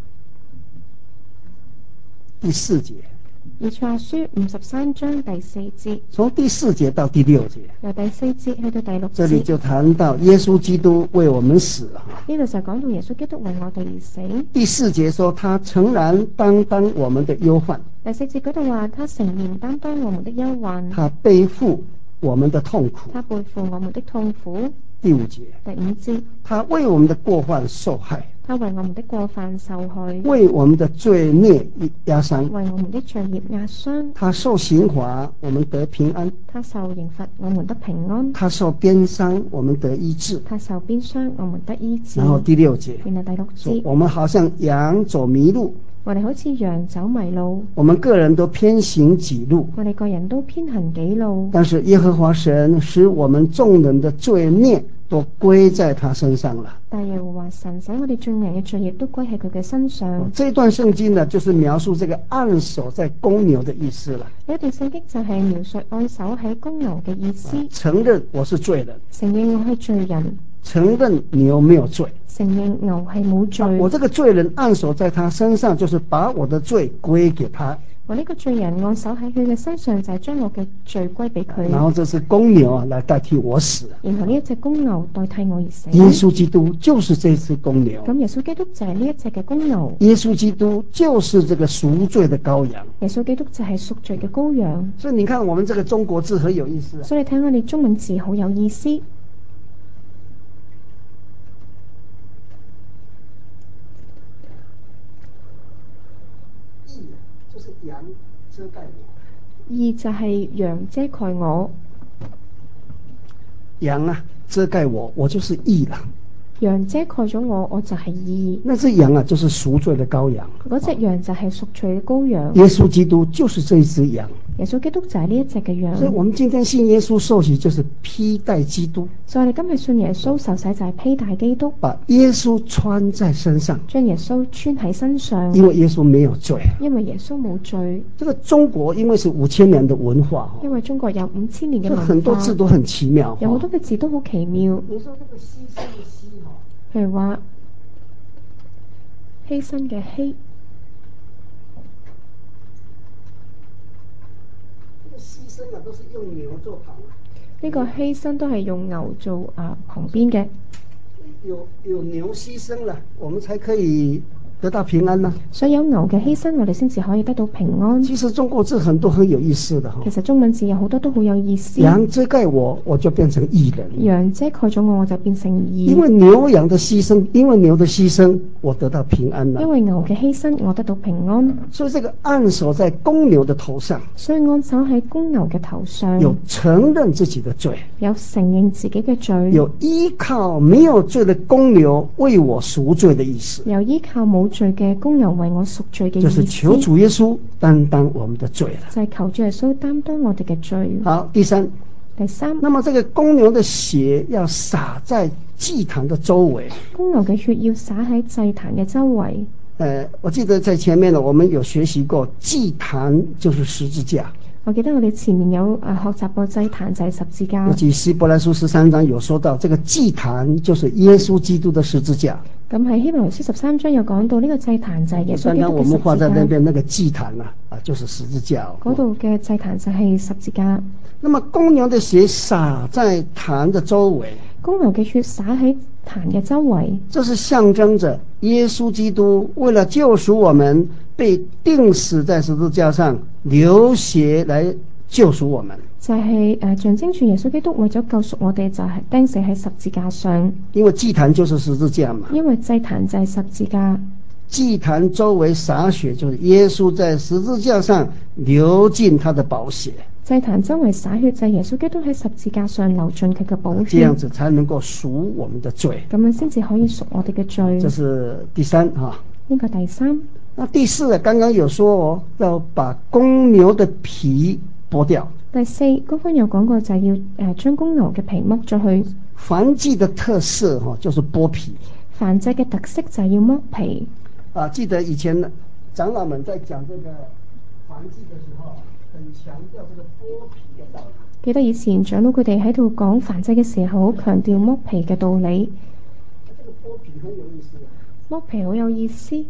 第四節。 以賽亞書五十三章第四節， 從第四節到第六節， 由第四節去到第六節， 這裏就談到耶穌基督為我們死了。 呢度就講到耶穌基督為我哋而死。 第四節說他誠然擔當我們的憂患。 第四節嗰度話他誠然擔當我們的憂患， 他背負我們的痛苦， 他背負我們的痛苦。 第五節， 第五節， 他為我們的過犯受害， 他為我們的過犯受害， 為我們的罪孽壓傷， 為我們的罪孽壓傷。他受刑罰，我們得平安； 他受刑罰，我們得平安； 他受鞭傷，我們得醫治； 他受鞭傷，我們得醫治。 然後第六節， 然後第六節， 我們好像羊走迷路， 我哋好似羊走迷路， 我們個人都偏行己路， 我哋個人都偏行己路。但是耶和華神使我們眾人的罪孽都歸在他身上了。 但耶和華神使我哋眾人嘅罪孽都歸喺佢嘅身上。 這段聖經呢，就是描述這個按手在公牛的意思了。 呢段聖經就係描述按手喺公牛嘅意思。 承認我是罪人， 承認我係罪人， 承認牛沒有罪， 承認牛係冇罪。 我這個罪人按手在他身上，就是把我的罪歸給他。 我呢個罪人按手喺佢嘅身上，就係將我嘅罪歸俾佢。 然後這是公牛啊，來代替我死。 然後呢一隻公牛代替我而死。 耶穌基督就是這隻公牛。 咁耶穌基督就係呢一隻嘅公牛。 耶穌基督就是這個贖罪的羔羊。 耶穌基督就係贖罪嘅羔羊。 所以你看，我們這個中國字很有意思啊。 所以睇我哋中文字好有意思。 就是羊遮蓋我， 義就係羊遮蓋我。 羊啊遮蓋我，我就是義了。 羊遮蓋咗我，我就係義。 那隻羊啊，就是贖罪的羔羊。 嗰隻羊就係贖罪嘅羔羊。 耶穌基督就是這一隻羊。 耶穌基督就係呢一隻嘅羊。 所以我們今天信耶穌受洗就是披戴基督。 所以我哋今日信耶穌受洗就係披戴基督， 把耶穌穿在身上， 將耶穌穿喺身上。 因為耶穌沒有罪。 因為耶穌冇罪。 這個中國因為是五千年的文化， 因為中國有五千年嘅文化， 很多字都很奇妙， 有好多嘅字都好奇妙。 你說這個犧牲的犧， 譬如話犧牲嘅犧， 這個犧牲啊都是用牛做旁， 呢個犧牲都係用牛做啊旁邊嘅。 有有牛犧牲了，我們才可以得到平安啦。 所以有牛嘅犧牲，我哋先至可以得到平安。 其實中國字很多很有意思的。 其實中文字有好多都好有意思。 羊遮蓋我，我就變成義人。 羊遮蓋咗我，我就變成義。 因為牛羊的犧牲，因為牛的犧牲，我得到平安啦。 因為牛嘅犧牲，我得到平安。 所以這個按手在公牛的頭上。 所以按手喺公牛嘅頭上。 有承認自己的罪。 有承認自己嘅罪。 有依靠沒有罪的公牛為我贖罪的意思。 有依靠冇罪嘅公牛為我贖罪嘅意思。 就是求主耶穌擔當我們的罪了。 就係求主耶穌擔當我哋嘅罪。 好，第三。 第三。 那麼這個公牛的血要灑在祭壇的周圍。 公牛嘅血要灑喺祭壇嘅周圍。 呃，我記得在前面呢，我們有學習過祭壇就是十字架。 我記得我哋前面有誒學習過祭壇就係十字架。 尤其希伯來書十三章有說到，這個祭壇就是耶穌基督的十字架。 咁喺希伯來書十三章有講到呢個祭壇就係耶穌基督嘅十字架。剛剛我們畫在那邊那個祭壇啊，啊就是十字架。嗰度嘅祭壇就係十字架。 那麼公牛的血灑在壇的周圍。 公牛嘅血灑喺壇嘅周圍。 這是象徵着耶穌基督為了救贖我們，被釘死在十字架上，流血來救贖我們。 就係、是、誒、呃、象徵住耶穌基督為咗救贖我哋，就係釘死喺十字架上。 因為祭壇就是十字架嘛。 因為祭壇就係十字架。 祭壇周圍灑血，就是耶穌在十字架上流盡他的寶血。 祭壇周圍灑血，就係耶穌基督喺十字架上流盡佢嘅寶血。 這樣子才能夠贖我們的罪。 咁樣先至可以贖我哋嘅罪。 這是第三哈。 呢個第三。 那第四啊，剛剛有說哦，要把公牛的皮剝掉。 第四，剛剛有講過就係要誒將公牛嘅皮剝咗去。 燔祭的特色哈，就是剝皮。 燔祭嘅特色就係要剝皮。 啊，記得以前長老們在講這個燔祭的時候，很強調這個剝皮嘅道理。 記得以前長老佢哋喺度講燔祭嘅時候，好強調剝皮嘅道理。 這個剝皮很有意思。 剝皮好有意思。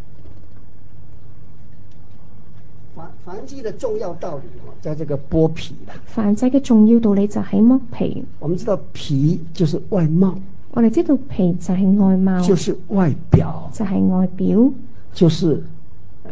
燔祭的重要道理在這個剝皮啦。 燔祭嘅重要道理就喺剝皮。 我們知道皮就是外貌。 我哋知道皮就係外貌。 就是外表。 就係外表。 就是呃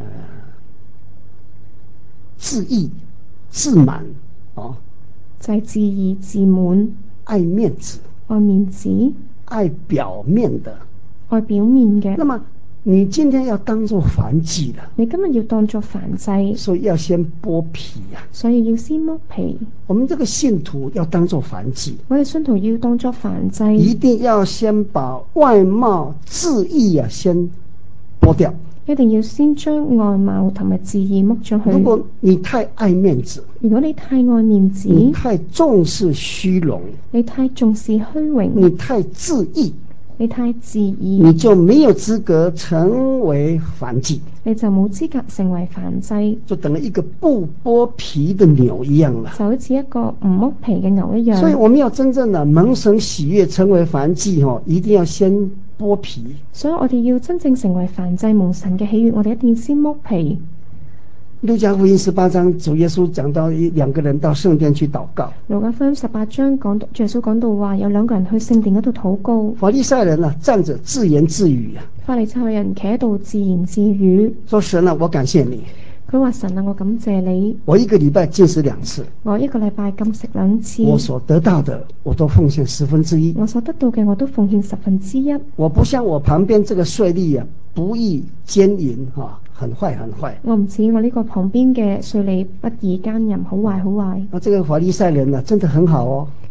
自義自滿哦。 就係自義自滿。 愛面子。 愛面子。 愛表面的。 愛表面嘅。 那麼你今天要當作燔祭了， 你今日要當作燔祭， 所以要先剝皮呀、啊。 所以要先剝皮。 我們這個信徒要當作燔祭， 我哋信徒要當作燔祭， 一定要先把外貌自義啊先剝掉。 一定要先將外貌同埋自義剝咗去。 如果你太愛面子， 如果你太愛面子， 你太重視虛榮， 你太重視虛榮， 你太自義。 你太自義， 你就沒有資格成為燔祭， 你就冇資格成為燔祭， 就等於一個不剝皮的牛一樣啦， 就好似一個唔剝皮嘅牛一樣。 所以我們要真正的蒙神喜悅成為燔祭，一定要先剝皮。所以我哋要真正成為燔祭蒙神嘅喜悅，我哋一定要先剝皮。路加福音十八章，主耶穌講到一兩個人到聖殿去禱告。路加福音十八章講到，主耶穌講到話有兩個人去聖殿嗰度禱告。法利賽人啊，站着自言自語啊。法利賽人企喺度自言自語，說神啊，我感謝你。佢話神啊，我感謝你。我一個禮拜禁食兩次。我一個禮拜禁食兩次。我所得到的，我都奉獻十分之一。我所得到嘅，我都奉獻十分之一。我不像我旁邊這個稅吏啊，不義奸淫哈。很壞很壞，我唔似我呢個旁邊嘅稅吏不義奸淫，好壞好壞。啊，這個法利賽人啊，真的很好哦。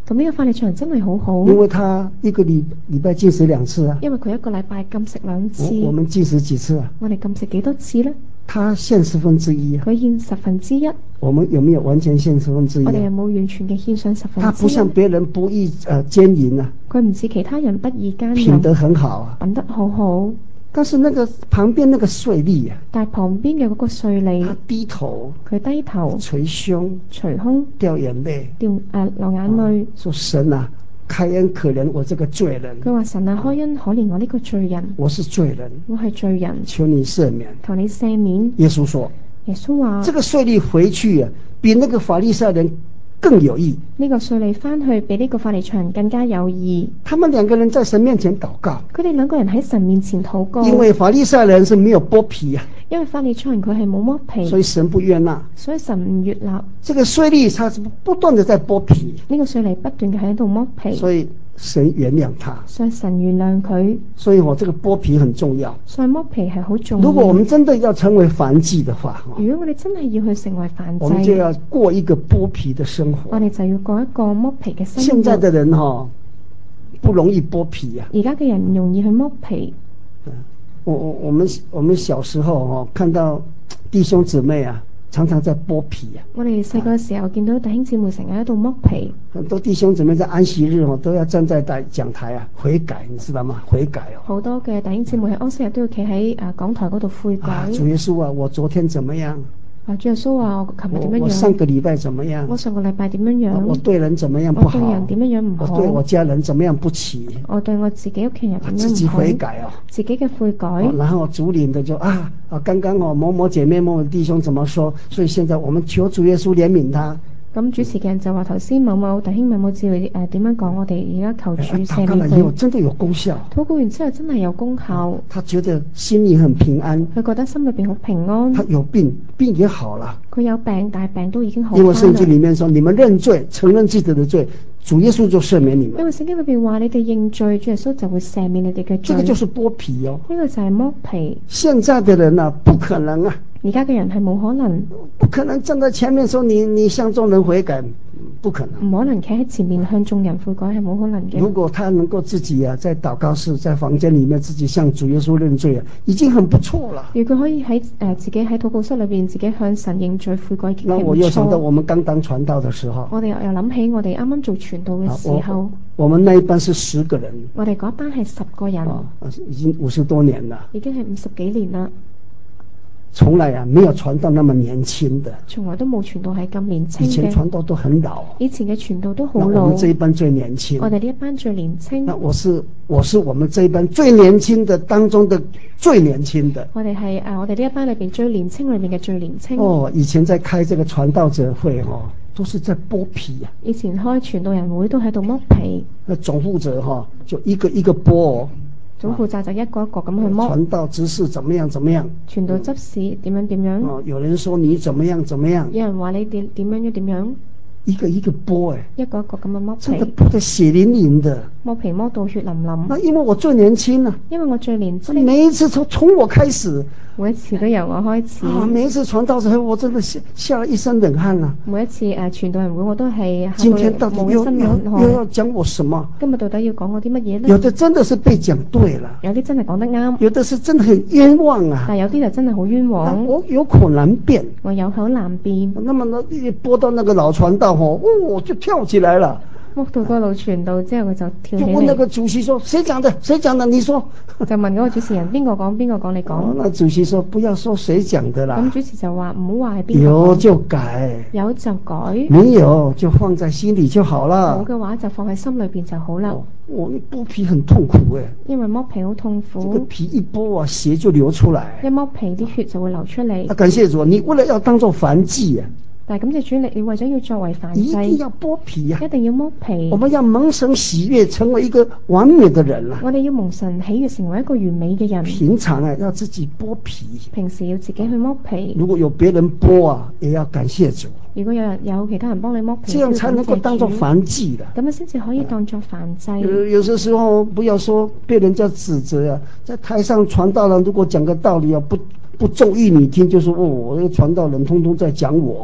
咁呢個法利賽人真係好好， 因為他一個禮禮拜禁食兩次啊。 因為佢一個禮拜禁食兩次。 我我們禁食幾次啊？ 我哋禁食幾多次呢？ 他獻十分之一啊。 佢獻十分之一。 我們有沒有完全獻十分之一？ 我哋有冇完全嘅獻上十分之一？ 他不像別人不義誒奸淫啊。佢唔似其他人不義奸淫。 品德很好啊。 品德好好。 但是那個旁邊那個稅吏啊， 但係旁邊嘅嗰個稅吏， 他低頭， 佢低頭， 捶胸， 捶胸， 掉眼淚， 掉誒、呃、流眼淚， 啊、說神啊，開恩可憐我這個罪人。 佢話神啊，開恩可憐我呢個罪人。 我是罪人， 我係罪人， 求你赦免， 求你赦免。 耶穌說， 耶穌話， 這個稅吏回去啊，比那個法利賽人更有義。 呢個稅吏翻去比呢個法利賽人更加有義。 他們兩個人在神面前禱告。 佢哋兩個人喺神面前禱告。 因為法利賽人是沒有剝皮啊。 因為法利賽人佢係冇剝皮， 所以神不悅納。 所以神唔悅納。 這個稅吏他是不斷地在剝皮。 呢個稅吏不斷嘅喺度剝皮。 所以神原諒他。 所以神原諒佢。 所以我這個剝皮很重要。 所以剝皮係好重要。 如果我們真的要成為燔祭的話， 如果我哋真係要去成為燔祭， 我們就要過一個剝皮的生活。 我哋就要過一個剝皮嘅生活。 現在的人哈，不容易剝皮啊。 而家嘅人唔容易去剝皮。 我我我們我們小時候哈，看到弟兄姊妹啊，常常在剝皮啊。 我哋細個時候見到弟兄姊妹成日喺度剝皮。 很多弟兄姊妹在安息日哦，都要站在大講台啊悔改，你知道嗎？悔改哦。 好多嘅弟兄姊妹喺安息日都要企喺誒講台嗰度悔改。 啊，主耶穌啊，我昨天怎麼樣？ 啊，主耶穌話我琴日點樣樣？ 我上個禮拜怎麼樣？ 我上個禮拜點樣樣？ 我對人怎麼樣不好？ 我對人點樣樣唔好？ 我對我家人怎麼樣不起？ 我對我自己屋企人點樣唔好？ 自己悔改哦。 自己嘅悔改。 然後主領的就啊啊，剛剛我某某姐妹某某弟兄怎麼說？所以現在我們求主耶穌憐憫他。 咁主持嘅人就話頭先某某弟兄某某姊妹誒點樣講？我哋而家求主赦免佢。 真的有功效。 禱告完之後真係有功效。 他覺得心裏很平安。 佢覺得心裏邊好平安。 他有病，病也好了。 佢有病，但係病都已經好。 因為聖經裏面說，你們認罪，承認自己的罪，主耶穌就赦免你們。 因為聖經裏邊話，你哋認罪，主耶穌就會赦免你哋嘅罪。 這個就是剝皮哦。 呢個就係剝皮。 現在的人啊，不可能啊。 而家嘅人係冇可能。 不可能站在前面說你你向眾人悔改，不可能。 唔可能企喺前面向眾人悔改，係冇可能嘅。 如果他能夠自己啊，在禱告室、在房間裏面自己向主耶穌認罪啊，已經很不錯了。 如果可以喺誒、呃、自己喺禱告室裏邊自己向神認罪悔改，已經係唔錯。 那我又想到我們剛當傳道的時候， 我哋又諗起我哋啱啱做傳道嘅時候， 我，我們那一班是十個人。 我哋嗰班係十個人， 啊，已經五十多年了。 已經係五十幾年啦。 從來啊，沒有傳道那麼年輕的。從來都冇傳道係咁年輕嘅。 以前傳道都很老。 以前嘅傳道都好老。 我們這一班最年輕。 我哋呢一班最年輕。 那我是我是我們這一班最年輕的當中的最年輕的。 我哋係誒，我哋呢一班裏邊最年輕裏面嘅最年輕。 哦，以前在開這個傳道者會哦，都是在剝皮啊。 以前開傳道人會都喺度剝皮。 那總負責哈，就一個一個剝哦。 總負責就一個一個咁去剝。 傳道執事怎麼樣怎麼樣？ 傳道執事點樣點樣？ 哦，有人說你怎麼樣怎麼樣？ 有人話你點點樣要點樣？ 一個一個剝誒， 一個一個咁樣剝皮。 真的剝得血淋淋的。 剝皮剝到血淋淋。 那因為我最年輕啊。因為我最年輕。每一次從從我開始。 每一次都由我開始。 啊，每一次傳道時候，我真的嚇嚇了一身冷汗啊。 每一次誒傳道人會，我都係今天到底又要又要講我什麼？ 今日到底要講我啲乜嘢呢？ 有的真的是被講對了， 有啲真係講得啱， 有的是真的很冤枉啊。 但有啲就真係好冤枉。 我有口難辯， 我有口難辯。 那麼呢，一播到那個老傳道哦，哦就跳起來了。 剝到個老傳道之後，佢就跳起嚟。 就問那個主席說：誰講的？誰講的？你說。 就問嗰個主持人：邊個講？邊個講？你講。 哦，那主席說：不要說誰講的啦。 咁主持就話：唔好話係邊個講。 有就改。有就改。 沒有就放在心裏就好了。 冇嘅話就放喺心裏邊就好啦。 我剝皮很痛苦誒。因為剝皮好痛苦。 這個皮一剝啊，血就流出來。 一剝皮啲血就會流出嚟。 啊，感謝主，你為了要當做燔祭啊。 但係咁就主力，你為咗要作為燔祭， 一定要剝皮啊！ 一定要剝皮。 我們要蒙神喜悅，成為一個完美的人啦。 我哋要蒙神喜悅，成為一個完美嘅人。 平常啊，要自己剝皮。 平時要自己去剝皮。 如果有別人剝啊，也要感謝主。 如果有人有其他人幫你剝皮， 這樣才能夠當作燔祭的。 咁樣先至可以當作燔祭。 有有些時候不要說被人家指責啊，在台上傳道人如果講個道理啊，不不中意你聽，就說哦，我這個傳道人通通在講我。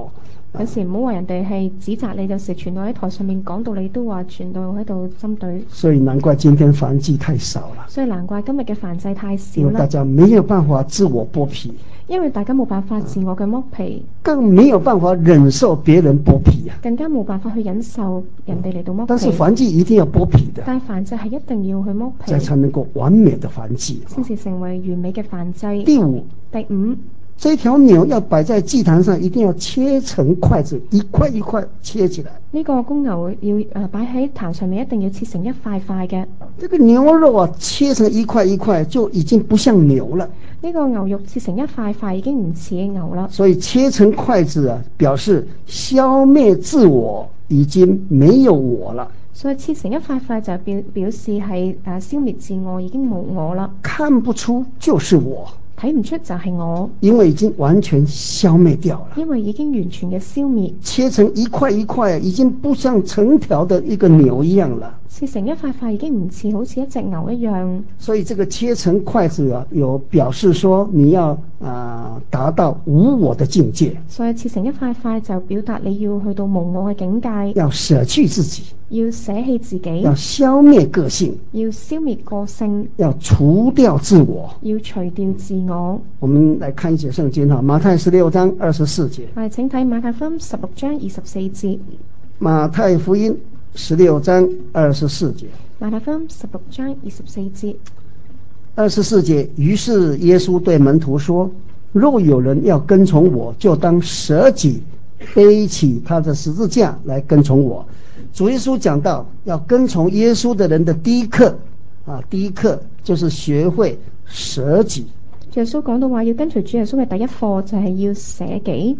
有時唔好話人哋係指責你，有時傳道喺台上面講道理都話傳道喺度針對。 所以難怪今天燔祭太少了。 所以難怪今日嘅燔祭太少啦。 因為大家沒有辦法自我剝皮。 因為大家冇辦法自我嘅剝皮。 更沒有辦法忍受別人剝皮啊。 更加冇辦法去忍受人哋嚟到剝皮。 但是燔祭一定要剝皮的。 但係燔祭係一定要去剝皮。 這才能夠完美的燔祭。 先至成為完美嘅燔祭。 第五。 第五。 這條牛要擺在祭壇上，一定要切成塊子，一塊一塊切起來。 呢個公牛要誒擺喺壇上面，一定要切成一塊塊嘅。 這個牛肉啊，切成一塊一塊就已經不像牛了。 呢個牛肉切成一塊塊已經唔似牛啦。 所以切成塊子啊，表示消滅自我，已經沒有我了。 所以切成一塊塊就表表示係誒消滅自我，已經冇我啦。 看不出就是我。 睇唔出就係我， 因為已經完全消滅掉了。 因為已經完全嘅消滅， 切成一塊一塊，已經不像成條的一個牛一樣了。 切成一塊塊已經唔似好似一隻牛一樣。 所以這個切成塊子啊，有表示說你要啊、呃、達到無我的境界。 所以切成一塊塊就表達你要去到無我嘅境界， 要捨去自己， 要捨棄自己， 要消滅個性， 要消滅個性， 要除掉自我， 要除掉自我。 我們來看一節聖經哈，馬太十六章二十四節。 係，請睇馬太福音十六章二十四節。 馬太福音十六章二十四節。 馬太福音十六章二十四節。 二十四節，於是耶穌對門徒說：若有人要跟從我，就當捨己，背起他的十字架來跟從我。主耶穌講到要跟從耶穌的人的第一課啊，第一課就是學會捨己。 耶穌講到話要跟隨主耶穌嘅第一課就係要捨己。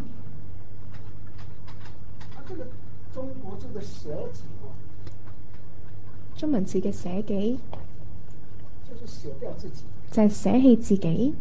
中國字嘅捨己， 中文字嘅捨己， 就是捨掉自己， 就係捨棄自己。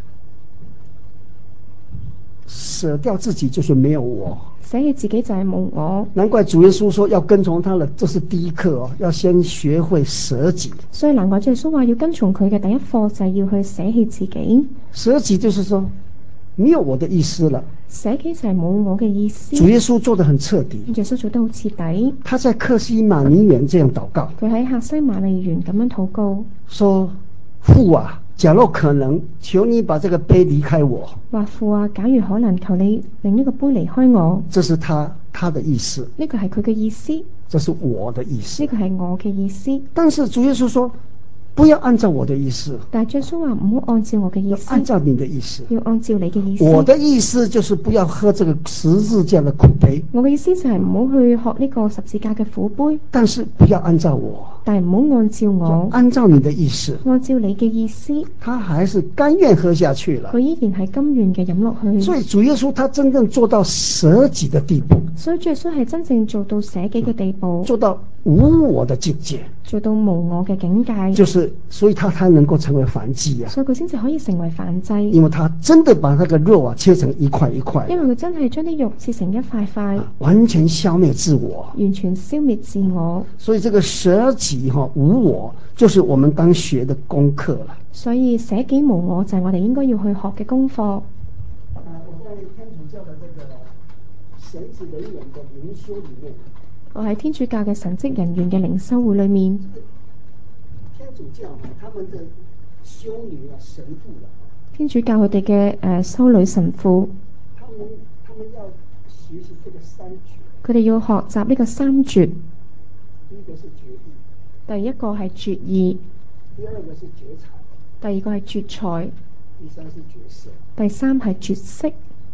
捨掉自己就是沒有我， 捨棄自己就係冇我。 難怪主耶穌說要跟從他了，這是第一課哦，要先學會捨己。 所以難怪主耶穌話要跟從佢嘅第一課就係要去捨棄自己。 捨己就是說沒有我的意思了， 捨己就係冇我嘅意思。 主耶穌做得很徹底， 耶穌做得好徹底。 他在客西馬尼園這樣禱告， 佢喺客西馬尼園咁樣禱告， 說父啊，假若可能，求你把這個杯離開我。 話父啊，假如可能，求你令呢個杯離開我。 這是他他的意思， 呢個係佢嘅意思， 這是我的意思， 呢個係我嘅意思。 但是主耶穌說不要按照我的意思， 但係耶穌話唔好按照我嘅意思， 按照你的意思， 要按照你嘅意思。 我的意思就是不要喝這個十字架的苦杯， 我嘅意思就係唔好去喝呢個十字架嘅苦杯， 但是不要按照我， 但係唔好按照我， 按照你的意思， 按照你嘅意思。 他還是甘願喝下去了， 佢依然係甘願嘅飲落去。 所以主耶穌他真正做到捨己的地步， 所以主耶穌係真正做到捨己嘅地步， 做到無我的境界， 做到無我嘅境界， 就是所以他才能夠成為燔祭啊， 所以佢先至可以成為燔祭， 因為他真的把那個肉啊切成一塊一塊， 因為佢真係將啲肉切成一塊塊， 完全消滅自我， 完全消滅自我。 所以這個捨己哈無我，就是我們當學的功課了。 所以捨己無我就係我哋應該要去學嘅功課。 啊，我在天主教的這個神職人員的靈修裏面， 我喺天主教嘅神職人員嘅靈修會裏面， 天主教哈，他們的修女啊神父啊， 天主教佢哋嘅誒修女神父， 他們他們要學習這個三絕， 佢哋要學習呢個三絕。 第一個是絕意， 第一個係絕意， 第二個是絕才， 第二個係絕才， 第三是絕色， 第三係絕色。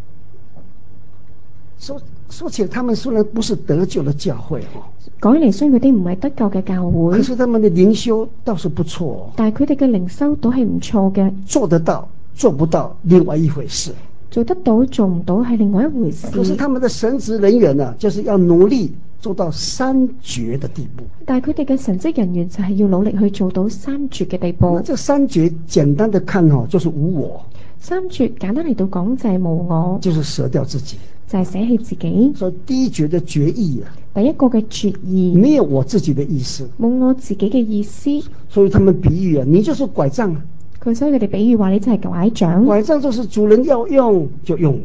說說起來，他們雖然不是得救的教會哦， 講起嚟雖然佢哋唔係得救嘅教會， 可是他們的靈修倒是不錯哦。 但係佢哋嘅靈修都係唔錯嘅。 做得到做不到另外一回事， 做得到做唔到係另外一回事。 可是他們的神職人員呢，就是要努力做到三絕的地步。 但係佢哋嘅神職人員就係要努力去做到三絕嘅地步。 那這三絕簡單的看哦，就是無我。 三絕簡單嚟到講就係無我， 就是捨掉自己， 就係捨棄自己。 所以第一絕的絕意啊， 第一個嘅絕意， 沒有我自己的意思， 冇我自己嘅意思。 所以他們比喻啊，你就是拐杖啊。 佢所以佢哋比喻話你就係拐杖， 拐杖就是主人要用就用你，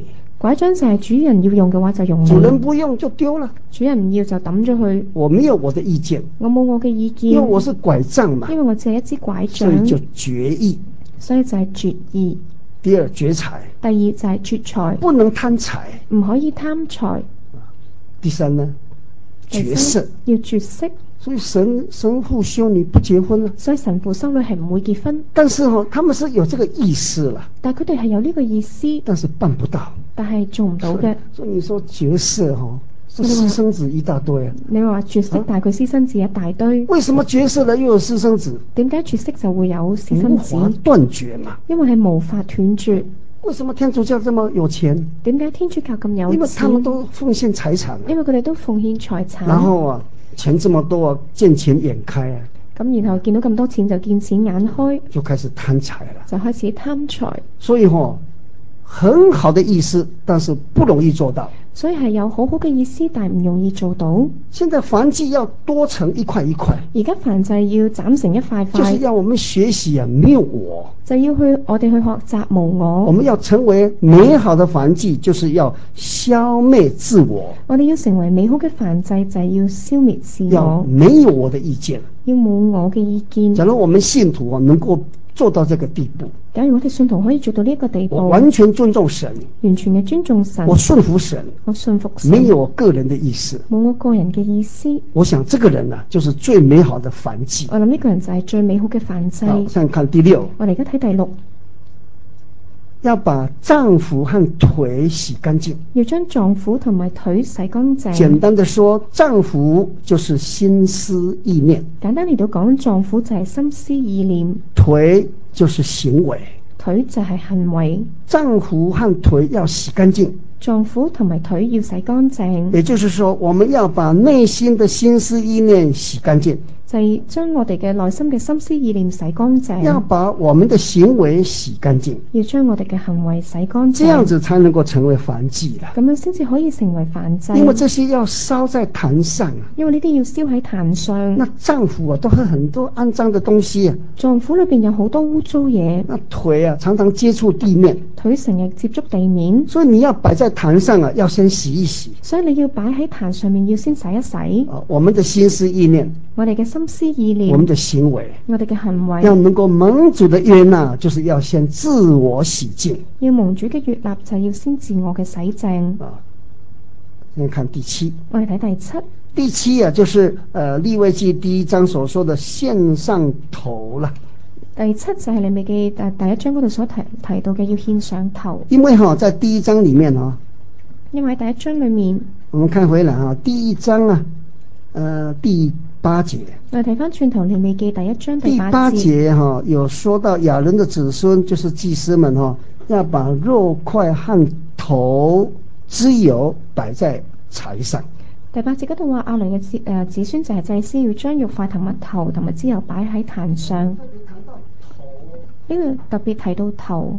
拐杖就係主人要用嘅話就用， 主人不用就丟了， 主人唔要就抌咗佢。 我沒有我的意見， 我冇我嘅意見， 因為我是拐杖嘛， 因為我只係一支拐杖， 所以就決意， 所以就係決意。 第二絕財， 第二就係絕財， 不能貪財， 唔可以貪財。 第三呢，絕色， 要絕色。 所以神神父修女不結婚了， 所以神父修女係唔會結婚。 但是哦，他們是有這個意思了， 但係佢哋係有呢個意思， 但是辦不到， 但係做唔到嘅。 所以你說絕色哦，私生子一大堆啊。 你話絕色，但係佢私生子一大堆。 為什麼絕色呢又有私生子？ 點解絕色就會有私生子？ 無法斷絕嘛。 因為係無法斷絕。 為什麼天主教這麼有錢？ 點解天主教咁有錢？ 因為他們都奉獻財產。 因為佢哋都奉獻財產。 然後啊，錢這麼多啊，見錢眼開啊。 咁然後見到咁多錢就見錢眼開， 就開始貪財了。 就開始貪財。 所以哦，很好的意思，但是不容易做到。 所以係有好好嘅意思，但係唔容易做到。 現在燔祭要多成一塊一塊。 而家燔祭要斬成一塊塊。 就是要我們學習啊，沒有我。 就要去我哋去學習無我。 我們要成為美好的燔祭，就是要消滅自我。 我哋要成為美好嘅燔祭，就係要消滅自我。 要沒有我的意見。 要冇我嘅意見。 假如我們信徒啊能夠做到這個地步， 假如我哋信徒可以做到呢一個地步， 我完全尊重神， 完全嘅尊重神， 我順服神， 我順服神， 沒有我個人的意思， 冇我個人嘅意思。 我想這個人啊，就是最美好的燔祭。 我諗呢個人就係最美好嘅燔祭。 好，現在看第六。 我哋而家睇第六， 要把臟腑和腿洗乾淨。 要將臟腑同埋腿洗乾淨。 簡單的說，臟腑就是心思意念。 簡單嚟到講，臟腑就係心思意念。 腿就是行為。 腿就係行為。 臟腑和腿要洗乾淨。 臟腑同埋腿要洗乾淨。 也就是說，我們要把內心的心思意念洗乾淨。 就係將我哋嘅內心嘅心思意念洗乾淨。 要把我們的行為洗乾淨。 要將我哋嘅行為洗乾淨。 這樣子才能夠成為燔祭啦。 咁樣先至可以成為燔祭。 因為這些要燒在壇上啊。 因為呢啲要燒喺壇上。 那臟腑啊，都係很多骯髒的東西啊。 臟腑裏邊有好多污糟嘢。 那腿啊，常常接觸地面。 腿成日接觸地面。 所以你要擺在壇上啊，要先洗一洗。 所以你要擺喺壇上面，要先洗一洗。 啊，我們的心思意念。 我哋嘅心思意念。 我們的行為。 我哋嘅行為。 要能夠蒙主的悅納，就是要先自我洗淨。 要蒙主嘅悅納，就要先自我嘅洗淨。 啊，先看第七。 我哋睇第七。 第七啊，就是呃利未記第一章所說的獻上頭啦。 第七就係利未記誒第一章嗰度所提提到嘅要獻上頭。 因為哈、啊，在第一章裏面啊， 因為喺第一章裏面， 我們看回來啊，第一章啊，呃第八節。 我哋睇翻轉頭利未記第一章第八節。 第八節哈、啊，有說到亞倫的子孫就是祭司們哈、啊，要把肉塊和頭脂油擺在柴上。 第八節嗰度話亞倫嘅子誒子孫就係祭司，要將肉塊同埋頭同埋脂油擺喺壇上。呢個特別提到頭，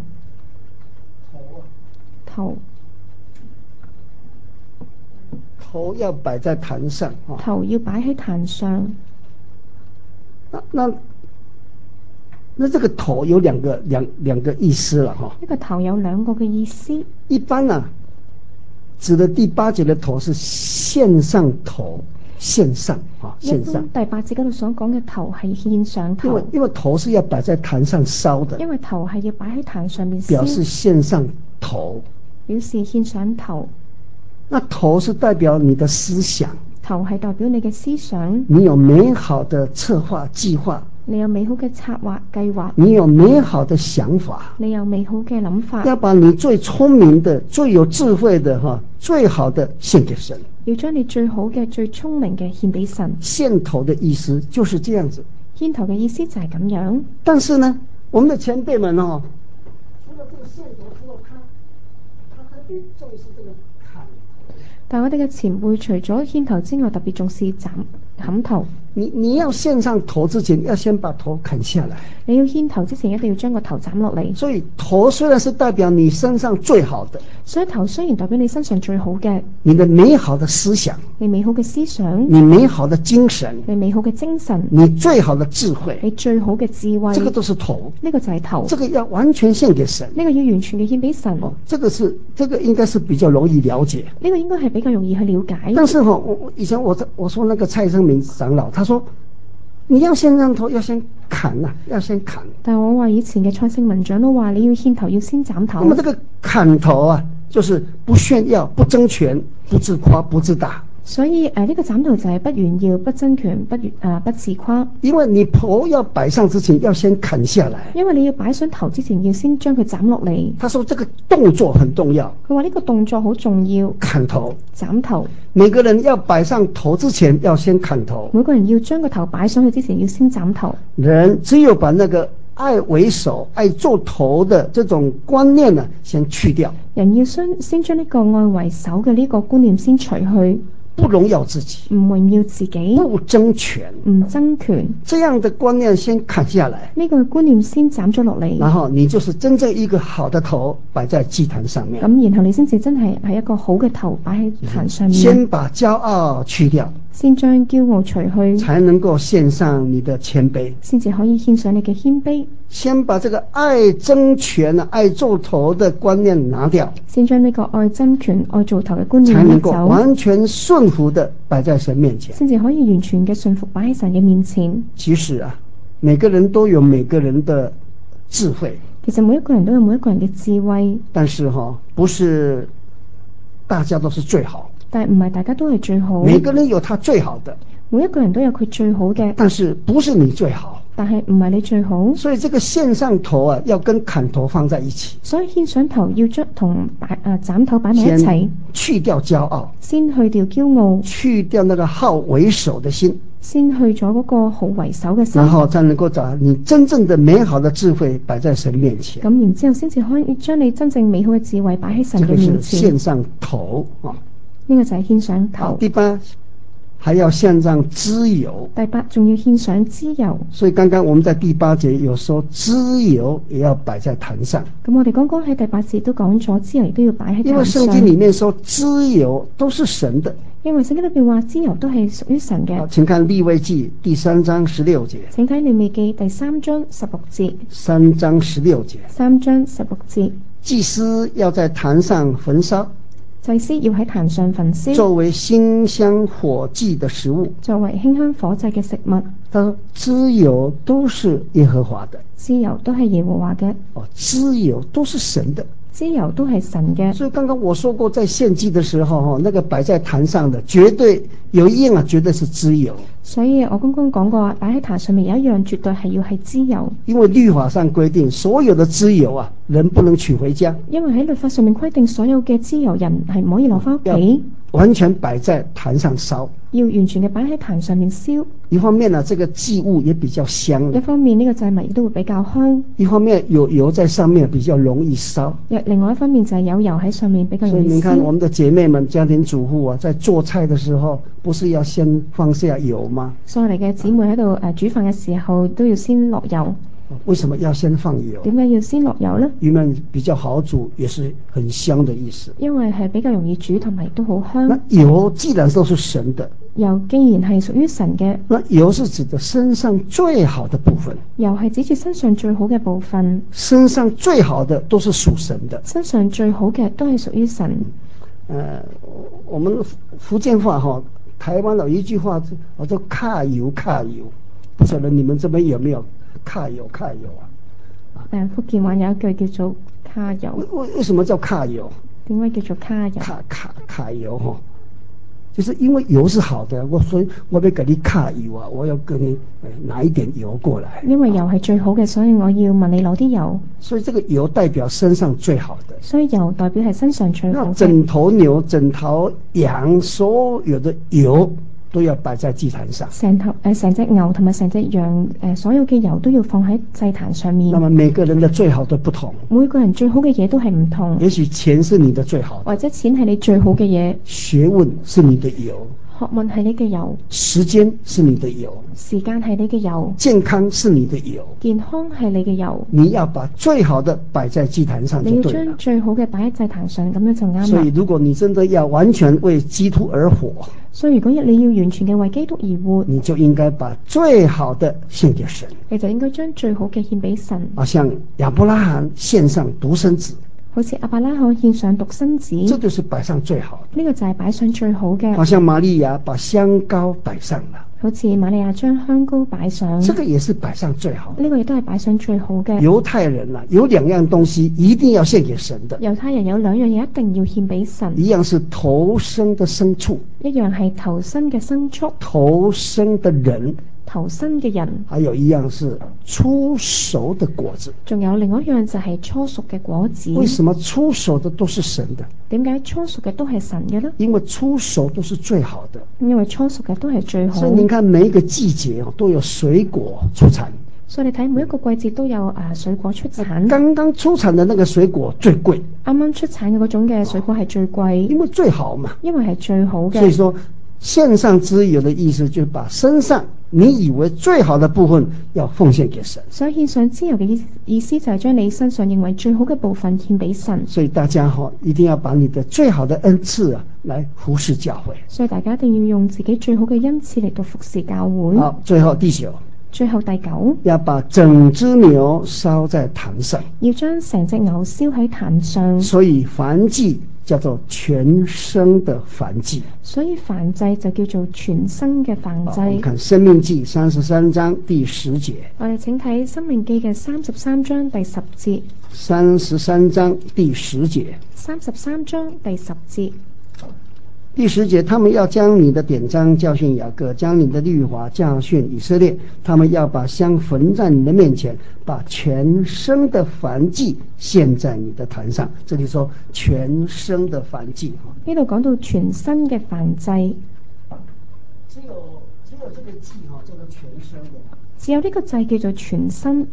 頭， 頭要擺在壇上， 頭要擺喺壇上。 那那那這個頭有兩個兩兩個意思了哈。 呢個頭有兩個嘅意思。一般啊，指的第八節的頭是獻上頭。獻上啊，獻上。 第八節嗰度所講嘅頭係獻上頭， 因為因為頭是要擺在壇上燒的， 因為頭係要擺喺壇上面燒， 表示獻上頭， 表示獻上頭。 那頭是代表你的思想， 頭係代表你嘅思想， 你有美好的策劃計劃， 你有美好嘅策劃計劃， 你有美好的想法， 你有美好嘅諗法， 要把你最聰明的、最有智慧的哈、最好的獻給神。 要將你最好嘅、最聰明嘅獻俾神。 獻頭的意思就是這樣子。 獻頭嘅意思就係咁樣。 但是呢，我們的前輩們哦，除了這個獻頭之後，他他特別重視這個砍頭。 但我哋嘅前輩除咗獻頭之外，特別重視斬砍頭。 你你要獻上頭之前，要先把頭砍下來。 你要獻頭之前，一定要將個頭斬落嚟。 所以頭雖然是代表你身上最好的， 所以頭雖然代表你身上最好嘅， 你的美好的思想， 你美好嘅思想， 你美好的精神， 你美好嘅精神， 你最好的智慧， 你最好嘅智慧， 這個都是頭。 呢個就係頭。 這個要完全獻給神。 呢個要完全嘅獻俾神。 哦，這個是這個應該是比較容易了解。 呢個應該係比較容易去了解。 但是哈，我以前我我說那個蔡生明長老，他說。你要先讓頭，要先砍啊，要先砍。但我話以前嘅蔡聖文長都話，你要獻頭要先斬頭。 那麼這個砍頭啊，就是不炫耀、不爭權、不自誇、不自大。 所以誒，呢、呃這個斬頭就係不炫耀、不爭權、不誒、呃、不自誇。 因為你頭要擺上之前，要先砍下來。 因為你要擺上頭之前，要先將佢斬落嚟。 他說這個動作很重要。 佢話呢個動作好重要。 砍頭、 斬頭。 每個人要擺上頭之前，要先砍頭。 每個人要將個頭擺上去之前，要先斬頭。 人只有把那個愛為首、愛做頭的這種觀念呢，先去掉。 人要先先將呢個愛為首嘅呢個觀念先除去。 不榮耀自己， 唔榮耀自己， 不爭權， 唔爭權， 這樣的觀念先砍下來， 呢個觀念先斬咗落嚟， 然後你就是真正一個好的頭擺在祭壇上面。 咁然後你先至真係係一個好嘅頭擺喺壇上面。 先把驕傲去掉， 先將驕傲除去， 才能夠獻上你的謙卑， 先至可以獻上你嘅謙卑。 先把這個愛爭權、愛做頭的觀念拿掉， 先將呢個愛爭權、愛做頭嘅觀念拿走， 才能夠完全順服的擺在神面前， 先至可以完全嘅順服擺喺神嘅面前。 其實啊，每個人都有每個人的智慧， 其實每一個人都有每一個人嘅智慧， 但是哈、哦，不是大家都是最好， 但係唔係大家都係最好， 每個人有他最好的， 每一個人都有佢最好嘅， 但是不是你最好， 但係唔係你最好， 所以這個獻上頭啊，要跟砍頭放在一起。 所以獻上頭要將同擺誒斬頭擺埋一齊， 去掉驕傲， 先去掉驕傲， 去掉那個好為首的心， 先去咗嗰個好為首嘅心， 然後才能夠找你真正的美好的智慧擺在神面前。 咁然之後先至可以將你真正美好嘅智慧擺喺神嘅面前。 這個是獻上頭啊， 呢個就係獻上頭。 第八，還要獻上脂油。 第八，仲要獻上脂油。所以剛剛我們在第八節有說脂油也要擺在壇上。 咁我哋剛剛喺第八節都講咗，脂油都要擺喺壇上。 因為聖經裏面說脂油都是神的。 因為聖經裏邊話脂油都係屬於神嘅。 請看利未記第三章十六節。 請睇利未記第三章十六節。 三章十六節。 三章十六節。 祭司要在壇上焚燒。 祭司要喺壇上焚燒， 作為馨香火祭的食物， 作為馨香火祭嘅食物。 他說脂油都是耶和華的， 脂油都係耶和華嘅。 哦，脂油都是神的， 脂油都係神嘅。 所以剛剛我說過，在獻祭的時候，那個擺在壇上的，絕對有一樣啊，絕對是脂油。 所以我剛剛講過，擺喺壇上面有一樣絕對係要係脂油。因為律法上規定，所有的脂油啊，人不能取回家。因為喺律法上面規定，所有嘅脂油人係唔可以攞翻屋企， 完全擺在壇上燒， 要完全嘅擺喺壇上面燒。 一方面呢，這個祭物也比較香。 一方面呢個祭物亦都會比較香。一方面有油在上面，比較容易燒。 另外一方面就係有油喺上面，比較容易燒。 所以你看我們的姐妹們、家庭主婦啊，在做菜的時候，不是要先放下油嗎？ 所以嚟嘅姊妹喺度誒煮飯嘅時候都要先落油。 為什麼要先放油？ 點解要先落油呢？ 因為比較好煮，也是很香的意思。 因為係比較容易煮，同埋都好香。 那油既然都是神的， 油既然係屬於神嘅， 那油是指的身上最好的部分。 油係指住身上最好嘅部分。 身上最好的都是屬神的。 身上最好嘅都係屬於神。 呃，我們福建話哈，台灣有一句話叫做卡油卡油，不曉得你們這邊有沒有？卡油卡油啊！ 誒，福建話有一句叫做卡油。 為為什麼叫卡油？ 點解叫做卡油？ 卡卡卡油哈，就是因為油是好的，我所以我要給你卡油啊，我要給你拿一點油過來。 因為油係最好嘅，所以我要問你攞啲油。 所以這個油代表身上最好的。 所以油代表係身上最好嘅。 整頭牛、整頭羊，所有的油都要擺在祭壇上。成頭誒，成隻牛同埋成隻羊誒、呃，所有嘅油都要放喺祭壇上面。 那麼每個人的最好都不同。 每個人最好嘅嘢都係唔同。 也許錢是你的最好的， 或者錢係你最好嘅嘢。 學問是你的油。 學問係你嘅油， 時間是你的油， 時間係你嘅油， 健康是你的油， 健康係你嘅油。 你要把最好的擺在祭壇上就對了。 你要將最好嘅擺喺祭壇上，咁樣就啱啦。 所以如果你真的要完全為基督而活， 所以如果你要完全嘅為基督而活， 你就應該把最好的獻給神。 你就應該將最好嘅獻俾神。 好像亞伯拉罕獻上獨生子， 好似亞伯拉罕獻上獨生子， 這就是擺上最好的。 呢個就係擺上最好嘅。 好像瑪利亞把香膏擺上了， 好似瑪利亞將香膏擺上， 這個也是擺上最好的。 呢個亦都係擺上最好嘅。 猶太人啊，有兩樣東西一定要獻給神的。 猶太人有兩樣嘢一定要獻俾神， 一樣是頭生的牲畜， 一樣係頭生嘅牲畜， 頭生的人， 頭生嘅人， 還有一樣是初熟的果子。 仲有另外一樣就係初熟嘅果子。 為什麼初熟的都是神的？ 點解初熟嘅都係神嘅呢？ 因為初熟都是最好的， 因為初熟嘅都係最好。 所以你看每一個季節都有水果出產， 所以你睇每一個季節都有誒水果出產。 剛剛出產的那個水果最貴， 啱啱出產嘅嗰種嘅水果係最貴， 因為最好嘛， 因為係最好嘅。 所以說獻上之有的意思就是把身上你以為最好的部分要奉獻給神。 所以獻上之油嘅意意思就係將你身上認為最好嘅部分獻俾神。 所以大家哈一定要把你的最好的恩賜啊來服侍教會。 所以大家一定要用自己最好嘅恩賜嚟到服侍教會。 好，最後第九。 最後第九， 要把整隻牛燒在壇上， 要將成隻牛燒喺壇上。 所以燔祭叫做全牲的燔祭。所以燔祭就叫做全牲嘅燔祭。 我們看申命記三十三章第十節。 我哋請睇申命記嘅三十三章第十節。 三十三章第十節。 三十三章第十節。 第十節，他們要將你的典章教訓雅各，將你的律法教訓以色列。他們要把香焚在你的面前，把全牲的燔祭獻在你的壇上。這裡說全牲的燔祭。 呢度講到全牲嘅燔祭。 只有只有這個祭哈，叫做全牲的。 只有呢個祭叫做全牲。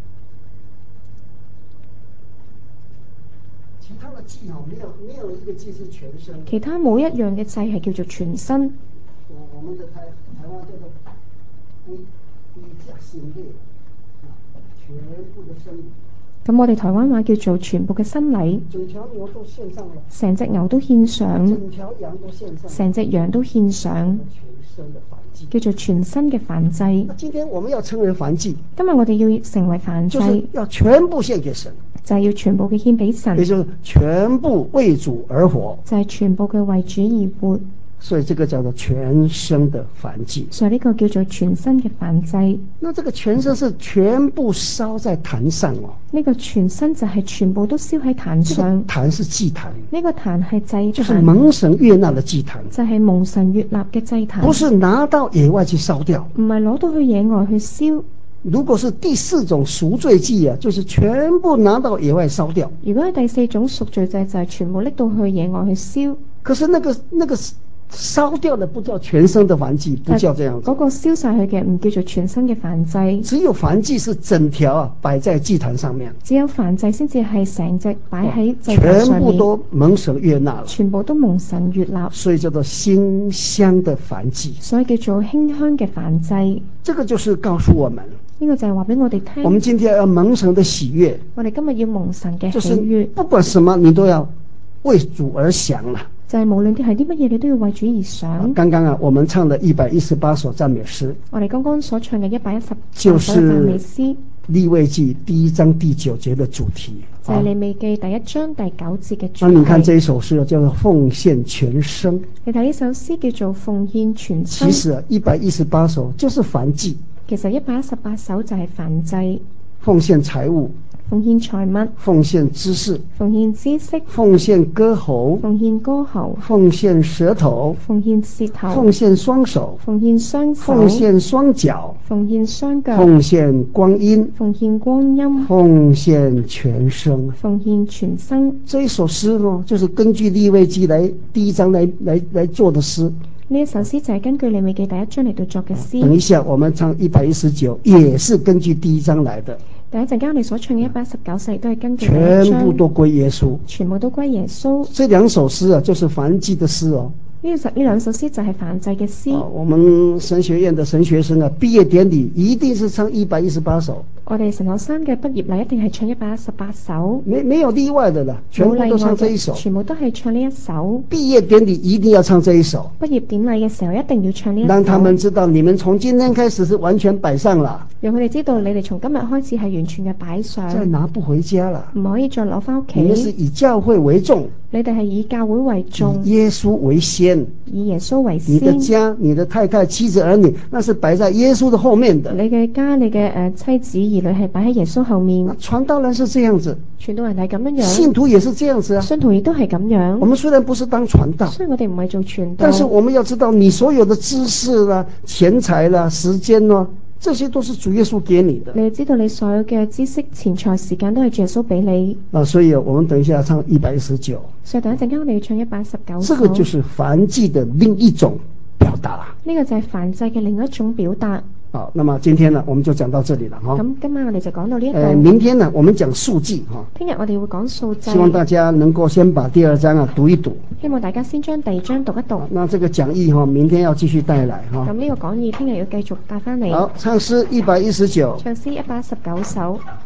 其他的祭哈，沒有沒有一個祭是全牲。 其他冇一樣嘅祭係叫做全牲。 我我們的台台灣叫做歸歸家獻列啊，全部的牲。 咁我哋台灣話叫做全部嘅牲禮。 整條牛都獻上了。成隻牛都獻上。 整條羊都獻上。 成隻羊都獻上。 全牲的燔祭。 叫做全牲嘅燔祭。 今天我們要成為燔祭。 今日我哋要成為燔祭。 就是要全部獻給神。 就係要全部嘅獻俾神， 也就是全部為主而活， 就係全部嘅為主而活。 所以這個叫做全牲的燔祭。 所以呢個叫做全牲嘅燔祭。 那這個全牲是全部燒在壇上哦。 呢個全牲就係全部都燒喺壇上。 壇是祭壇。 呢個壇係祭壇。 就是蒙神悅納的祭壇。 就係蒙神悅納嘅祭壇。 不是拿到野外去燒掉。 唔係攞到去野外去燒。 如果是第四種贖罪祭啊，就是全部拿到野外燒掉。 如果係第四種贖罪祭，就係全部拎到去野外去燒。 可是那個那個燒掉的不叫全牲的燔祭，不叫這樣子。 嗰個燒晒去嘅唔叫做全牲嘅燔祭。 只有燔祭是整條啊擺在祭壇上面。 只有燔祭先至係成隻擺喺祭壇上面。 全部都蒙神悅納了。 全部都蒙神悅納。 所以叫做馨香的燔祭。 所以叫做馨香嘅燔祭。 這個就是告訴我們。 呢個就係話俾我哋聽。 我們今天要蒙神的喜悅。 我哋今日要蒙神嘅喜悅。 不管什麼，你都要為主而想啦。 就係無論啲係啲乜嘢，你都要為主而想。 剛剛啊，我們唱的一百一十八首讚美詩。 我哋剛剛所唱嘅一百一十八首讚美詩。 利未記第一章第九節的主題。 就係利未記第一章第九節嘅主題。 那你看這一首詩叫做奉獻全牲。 你睇呢首詩叫做奉獻全牲。 其實一百一十八首就是燔祭。 其實一百一十八首就係燔祭。 奉獻財物。 奉獻財物。 奉獻知識。 奉獻知識。 奉獻歌喉。 奉獻歌喉。 奉獻舌頭。 奉獻舌頭。 奉獻雙手。 奉獻雙手。 奉獻雙腳。 奉獻雙腳。 奉獻光陰。 奉獻光陰。 奉獻全牲。 奉獻全牲。 這一首詩呢，就是根據利未記來第一章來來來做的詩。 呢一首詩就係根據利未記第一章嚟到作嘅詩。 等一下，我們唱一百一十九，也是根據第一章來的。 第一陣間我哋所唱嘅一百一十九首都係根據第一章。 全部都歸耶穌。 全部都歸耶穌。 這兩首詩啊，就是燔祭的詩哦。 呢十呢兩首詩就係燔祭嘅詩。 我們神學院的神學生啊，畢業典禮一定是唱一百一十八首。 我哋神學生嘅畢業禮一定係唱一百一十八首。 沒沒有例外的啦，全部都唱這一首。 全部都係唱呢一首。 畢業典禮一定要唱這一首。 畢業典禮嘅時候一定要唱呢一首。 讓他們知道你們從今天開始是完全擺上了。 讓佢哋知道你哋從今日開始係完全嘅擺上。 再拿不回家了。 唔可以再攞翻屋企。 你們是以教會為重。 你哋係以教會為重。 以耶穌為先。 以耶穌為先。 你的家、你的太太、妻子、兒女，那是擺在耶穌的後面的。 你嘅家、你嘅誒妻子、兒女係擺喺耶穌後面。 傳道人是這樣子。 傳道人係咁樣樣。 信徒也是這樣子啊。 信徒亦都係咁樣。 我們雖然不是當傳道， 所以我哋唔係做傳道， 但是我們要知道，你所有的知識啦、錢財啦、時間啦，這些都是主耶穌給你的。 你知道你所有嘅知識、錢財、時間都係主耶穌俾你。 啊，所以我們等一下唱一百一十九。 所以等一陣間我哋要唱一百一十九。 這個就是燔祭的另一種表達。 呢個就係燔祭嘅另一種表達。 好，那麼今天呢，我們就講到這裡了哈。 咁今晚我哋就講到呢一度。 誒，明天呢，我們講數祭哈。 聽日我哋會講數祭。 希望大家能夠先把第二章啊讀一讀。 希望大家先將第二章讀一讀。 那這個講義哈，明天要繼續帶來哈。 咁呢個講義聽日要繼續帶翻嚟。 好，唱詩一百一十九。 唱詩一百一十九首。